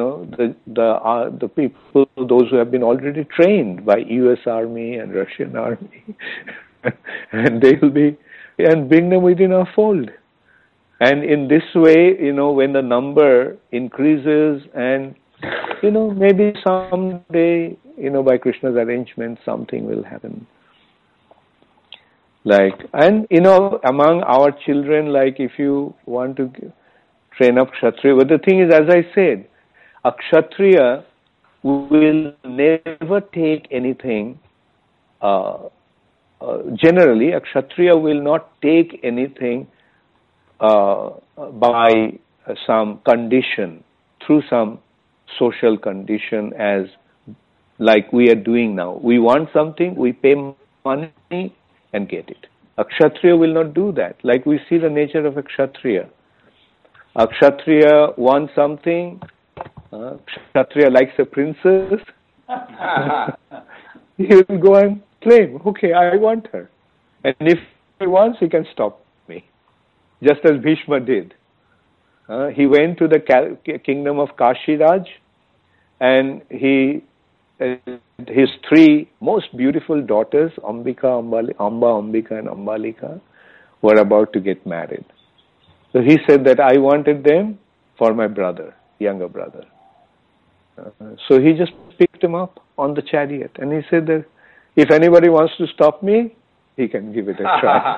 people, those who have been already trained by US Army and Russian Army, and they will be, and bring them within our fold. And in this way, when the number increases and, maybe someday, by Krishna's arrangement, something will happen. Among our children, if you want to train up Kshatriya, but the thing is, as I said, a Kshatriya will never take anything, generally, a Kshatriya will not take anything by some condition, through some social condition, as like we are doing now. We want something, we pay money and get it. A Kshatriya will not do that. Like we see the nature of a Kshatriya. A Kshatriya wants something, Kshatriya likes a princess, he will go and claim, okay, I want her. And if he wants, he can stop me. Just as Bhishma did. He went to the kingdom of Kashiraj, and his three most beautiful daughters, Amba, Ambika, and Ambalika, were about to get married. So he said that I wanted them for my brother, younger brother. So he just picked them up on the chariot, and he said that if anybody wants to stop me, he can give it a try.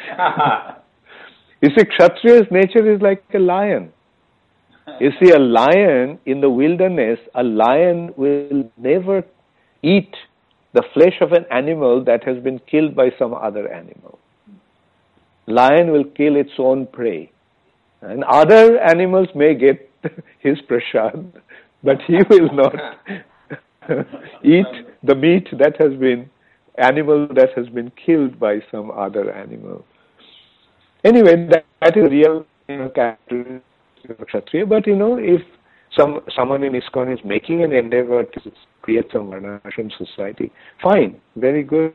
You see, Kshatriya's nature is like a lion. You see, a lion in the wilderness, a lion will never eat the flesh of an animal that has been killed by some other animal. Lion will kill its own prey. And other animals may get his prasad, but he will not eat the meat that has been killed by some other animal. Anyway, that is real characteristic of Kshatriya. But if someone in ISKCON is making an endeavor to create some Varnashram society, fine, very good.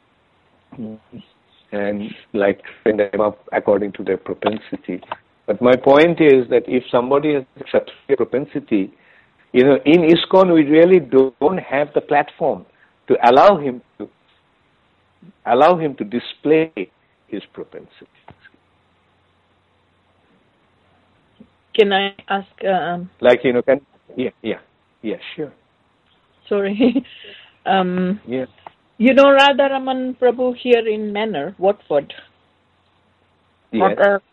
And train them up according to their propensity. But my point is that if somebody has a Kshatriya propensity, in ISKCON we really don't have the platform to allow him to display his propensity. Can I ask? Sure. Sorry. Yeah. Radharaman Prabhu here in Manor, Watford. Yes.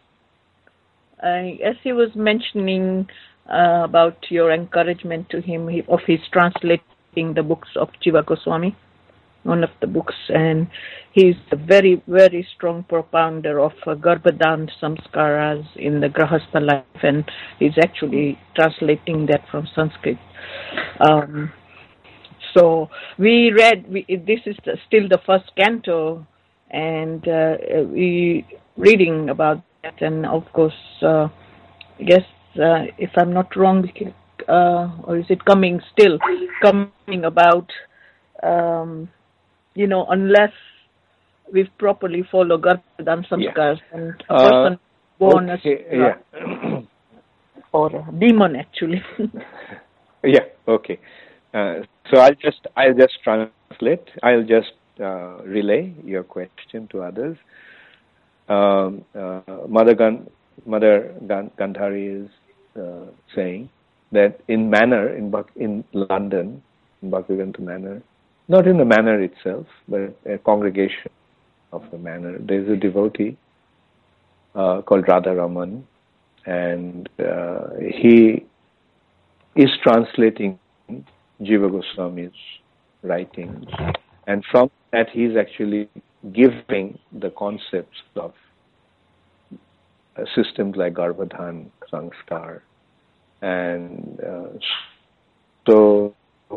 As he was mentioning about your encouragement to him of his translating the books of Jiva Goswami, one of the books, and he's a very, very strong propounder of Garbhadan Samskaras in the Grahastha life, and he's actually translating that from Sanskrit. So we read, this is still the first canto, and we reading about that, and of course, if I'm not wrong, or is it coming about, unless we properly follow Garbhadan Samskars, and a person born as or a demon actually. Yeah, okay. So I'll just translate. I'll just relay your question to others. Mother Gandhari is saying that in manor in London, in Bhaktivedanta Manor, not in the manor itself, but a congregation of the manor, there is a devotee called Radharaman, and he is translating Jiva Goswami's writings, and from that he is actually giving the concepts of systems like Garbhadhan, Sanskar, and so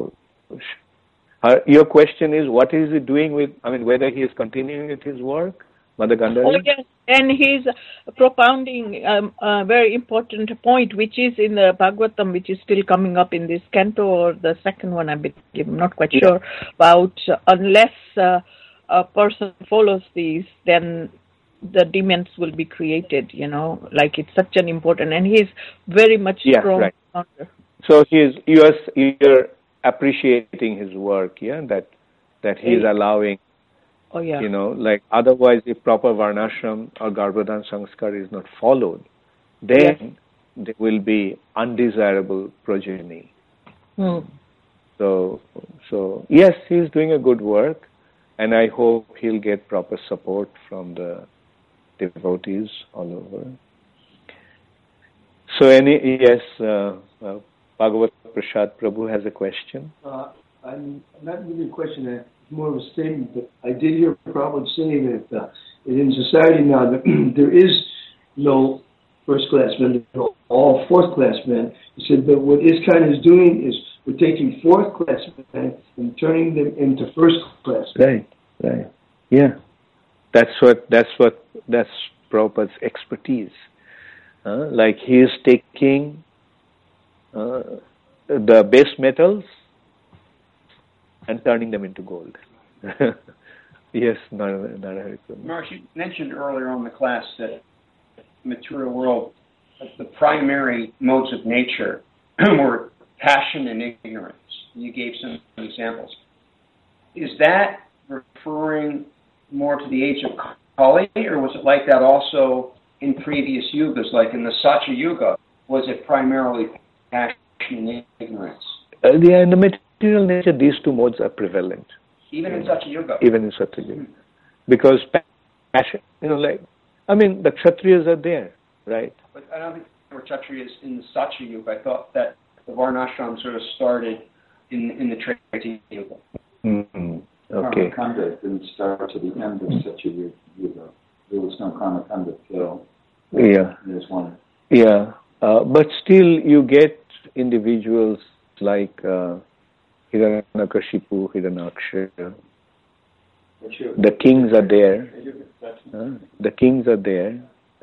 your question is, what is he doing with, whether he is continuing with his work, Mother Gandhari? Oh, yes, and he's propounding a very important point, which is in the Bhagavatam, which is still coming up in this canto, or the second one, I believe, I'm not quite sure, about unless a person follows these, then the demons will be created, like it's such an important, and he's very much strong. Right. So you're appreciating his work, that he's allowing. Oh, yeah. Like otherwise, if proper Varnashram or Garbhadhan Sanskar is not followed, then there will be undesirable progeny. So yes, he's doing a good work, and I hope he'll get proper support from the devotees all over. So Bhagavat Prasad Prabhu has a question. I'm not really a question, it's more of a statement, but I did hear Prabhupada saying that in society now there is no first-class men, all fourth-class men. He said, but what ISKCON is doing is we're taking fourth-class men and turning them into first-class men. Right. Yeah. That's Prabhupada's expertise. Like he is taking the base metals and turning them into gold. Yes, Narahari. Maharaj, you mentioned earlier on in the class that material world, the primary modes of nature were passion and ignorance. You gave some examples. Is that referring more to the age of Kali, or was it like that also in previous yugas, like in the Satya Yuga? Was it primarily passion and ignorance? In the material nature, these two modes are prevalent. Even in Satya Yuga? Even in Satya Yuga. Because passion, the Kshatriyas are there, right? But I don't think there were Kshatriyas in the Satya Yuga. I thought that the Varnashram sort of started in the Treta Yuga. Mm-hmm. Okay. Karmakanda didn't start to the end of Satya Yuga. There was no Karmakanda till there's one. Yeah. But still you get individuals like Hiranyakashipu, Hiranyaksha. The kings are there. The kings are there.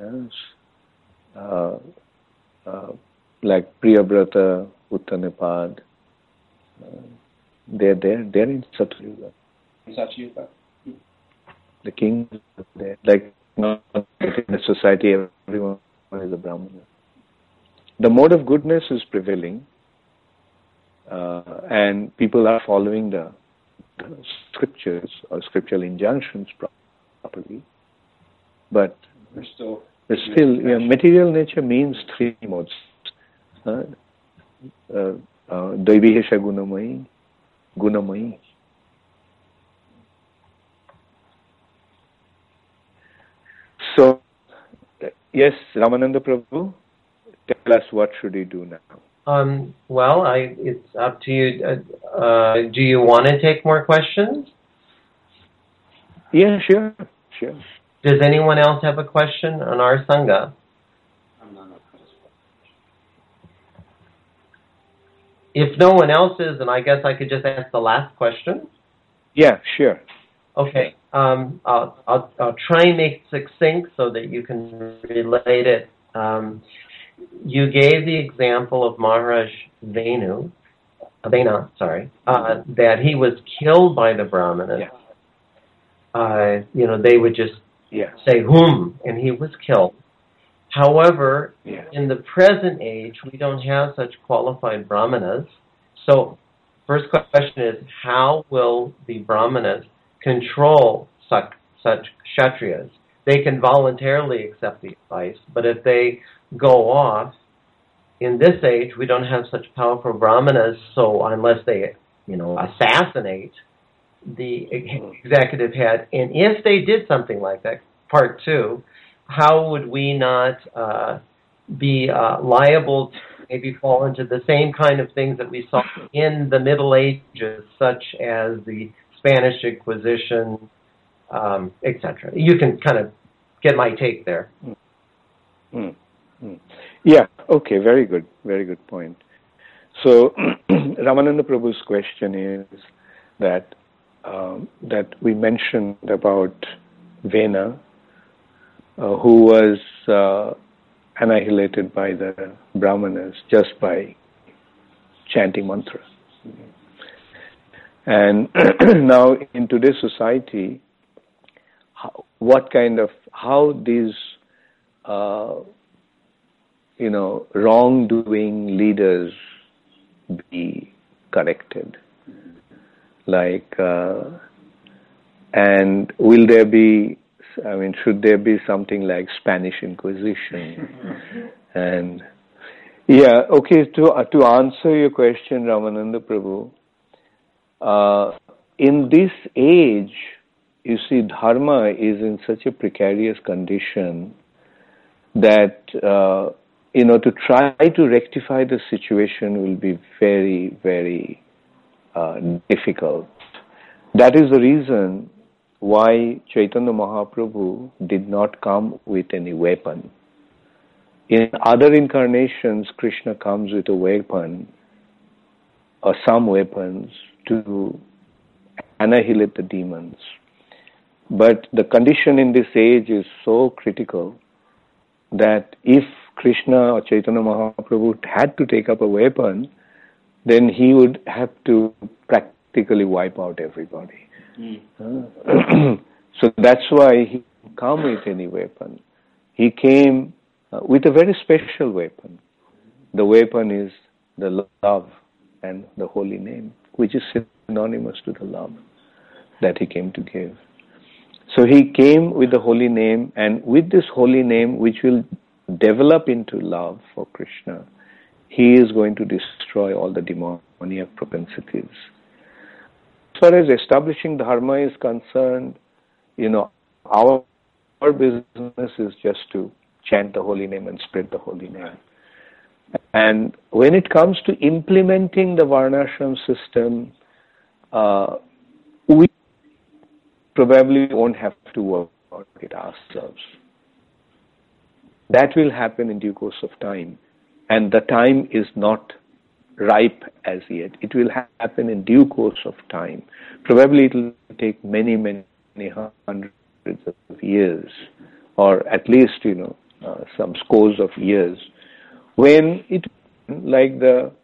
Like Priyabrata, Uttanapad. They're there. They're in Satya Yuga. The kings are there. Like in the society, everyone is a Brahmana. The mode of goodness is prevailing, and people are following the scriptures or scriptural injunctions properly. But still, material nature means three modes. Daivihesha Gunamayi, Gunamayi. So, yes, Ramananda Prabhu, tell us what should we do now? Well, it's up to you. Do you want to take more questions? Yeah, sure. Does anyone else have a question on our Sangha? If no one else is, then I guess I could just ask the last question. Yeah, sure. Okay. I'll try and make it succinct so that you can relate it. You gave the example of Maharaj Vena, that he was killed by the Brahmanas. Yeah. They would just say "hum," and he was killed. However, in the present age, we don't have such qualified Brahmanas. So, first question is, how will the Brahmanas control such Kshatriyas? they can voluntarily accept the advice. But if they go off, in this age, we don't have such powerful brahmanas, so unless they, assassinate the executive head, and if they did something like that, part two, how would we not be liable to maybe fall into the same kind of things that we saw in the Middle Ages, such as the Spanish Inquisition, etc. You can kind of get my take there. Yeah, okay, very good point. So Ramananda Prabhu's question is that we mentioned about Vena, who was annihilated by the Brahmanas just by chanting mantra. And now in today's society, how these wrongdoing leaders be corrected? And will there be, should there be something like Spanish Inquisition? And to answer your question, Ramananda Prabhu, in this age, you see, dharma is in such a precarious condition that to try to rectify the situation will be very, very difficult. That is the reason why Chaitanya Mahaprabhu did not come with any weapon. In other incarnations, Krishna comes with a weapon or some weapons to annihilate the demons. But the condition in this age is so critical that if Krishna or Chaitanya Mahaprabhu had to take up a weapon, then he would have to practically wipe out everybody. So that's why he didn't come with any weapon. He came with a very special weapon. The weapon is the love and the holy name, which is synonymous to the love that he came to give. So he came with the holy name, and with this holy name, which will develop into love for Krishna, he is going to destroy all the demoniac propensities. As far as establishing dharma is concerned, our business is just to chant the holy name and spread the holy name. And when it comes to implementing the Varnashram system, we probably won't have to work on it ourselves. That will happen in due course of time. And the time is not ripe as yet. It will happen in due course of time. Probably it will take many, many hundreds of years, or at least, some scores of years, when it, when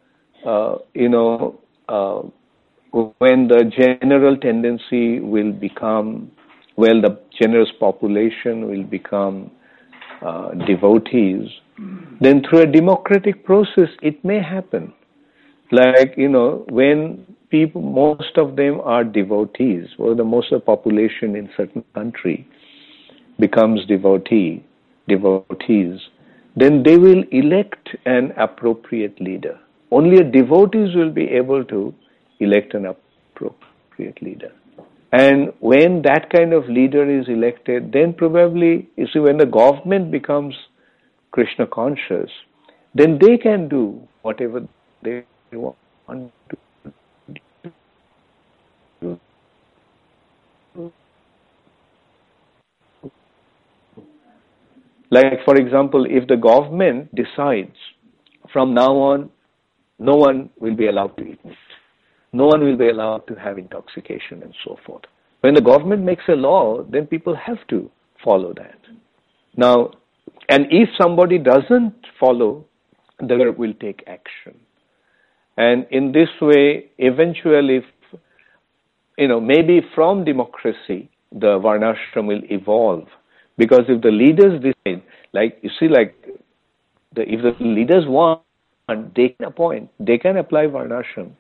the general tendency will become, the generous population will become devotees, then through a democratic process it may happen. When people, most of them are devotees, or the most of the population in certain country becomes devotees, then they will elect an appropriate leader. Only devotees will be able to elect an appropriate leader. And when that kind of leader is elected, then probably, when the government becomes Krishna conscious, then they can do whatever they want to do. For example, if the government decides from now on, no one will be allowed to eat meat, no one will be allowed to have intoxication and so forth. When the government makes a law, then people have to follow that. Now, and if somebody doesn't follow, they will take action. And in this way, eventually, maybe from democracy, the Varnashram will evolve. Because if the leaders decide, if the leaders want, they can appoint, they can apply Varnashram.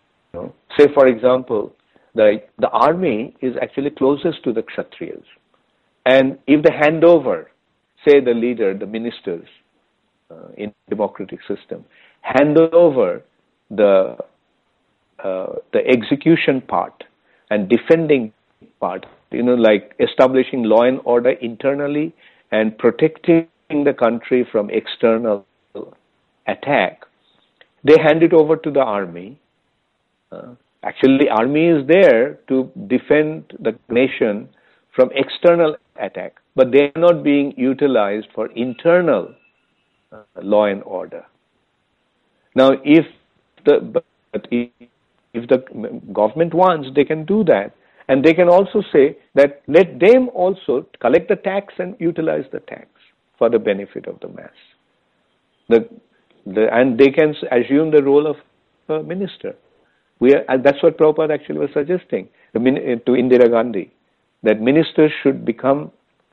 Say, for example, the army is actually closest to the Kshatriyas. And if they hand over, say the leader, the ministers in democratic system, hand over the execution part and defending part, like establishing law and order internally and protecting the country from external attack, they hand it over to the army. Actually, army is there to defend the nation from external attack, but they are not being utilized for internal law and order. Now, if the government wants, they can do that. And they can also say that let them also collect the tax and utilize the tax for the benefit of the mass. And they can assume the role of a minister. That's what Prabhupada actually was suggesting to Indira Gandhi, that ministers should become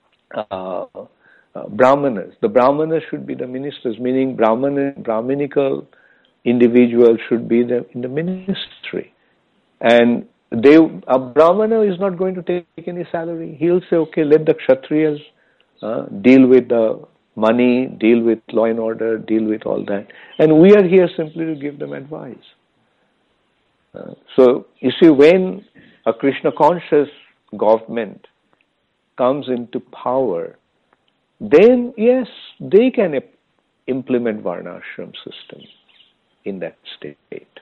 brahmanas. The brahmanas should be the ministers, meaning brahminical individuals should be in the ministry. And a brahmana is not going to take any salary. He'll say, okay, let the kshatriyas deal with the money, deal with law and order, deal with all that. And we are here simply to give them advice. So, you see, when a Krishna conscious government comes into power, then yes, they can implement Varnashram system in that state.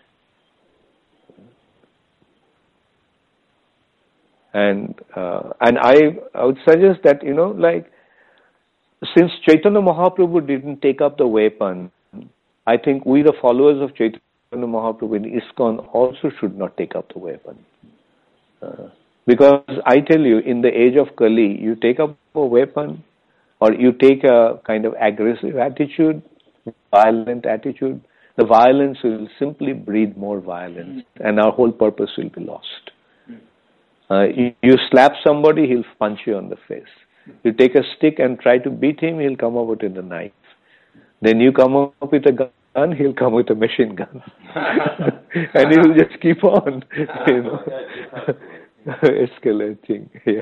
And I would suggest that, since Chaitanya Mahaprabhu didn't take up the weapon, I think we, the followers of Chaitanya Mahaprabhu in ISKCON, also should not take up the weapon. Because I tell you, in the age of Kali, you take up a weapon or you take a kind of aggressive attitude, violent attitude, the violence will simply breed more violence and our whole purpose will be lost. You slap somebody, he'll punch you on the face. You take a stick and try to beat him, he'll come up with a knife. Then you come up with a gun, he'll come with a machine gun. And he'll just keep on, escalating. Yeah.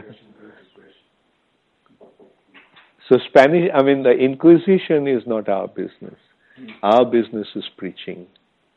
So the Inquisition is not our business. Our business is preaching.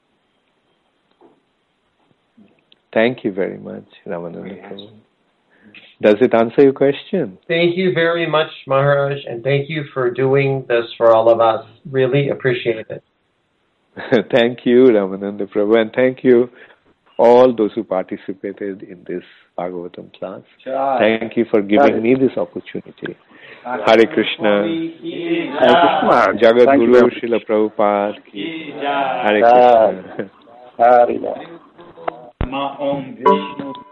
Thank you very much, Ramananda Prabhu. Does it answer your question? Thank you very much, Maharaj, and thank you for doing this for all of us. Really appreciate it. Thank you, Ramananda Prabhu, and thank you all those who participated in this Bhagavatam class. Thank you for giving me this opportunity. Hare Krishna. Hare Krishna. Jagat Guru Srila Prabhupada. Hare Krishna. Hare Krishna.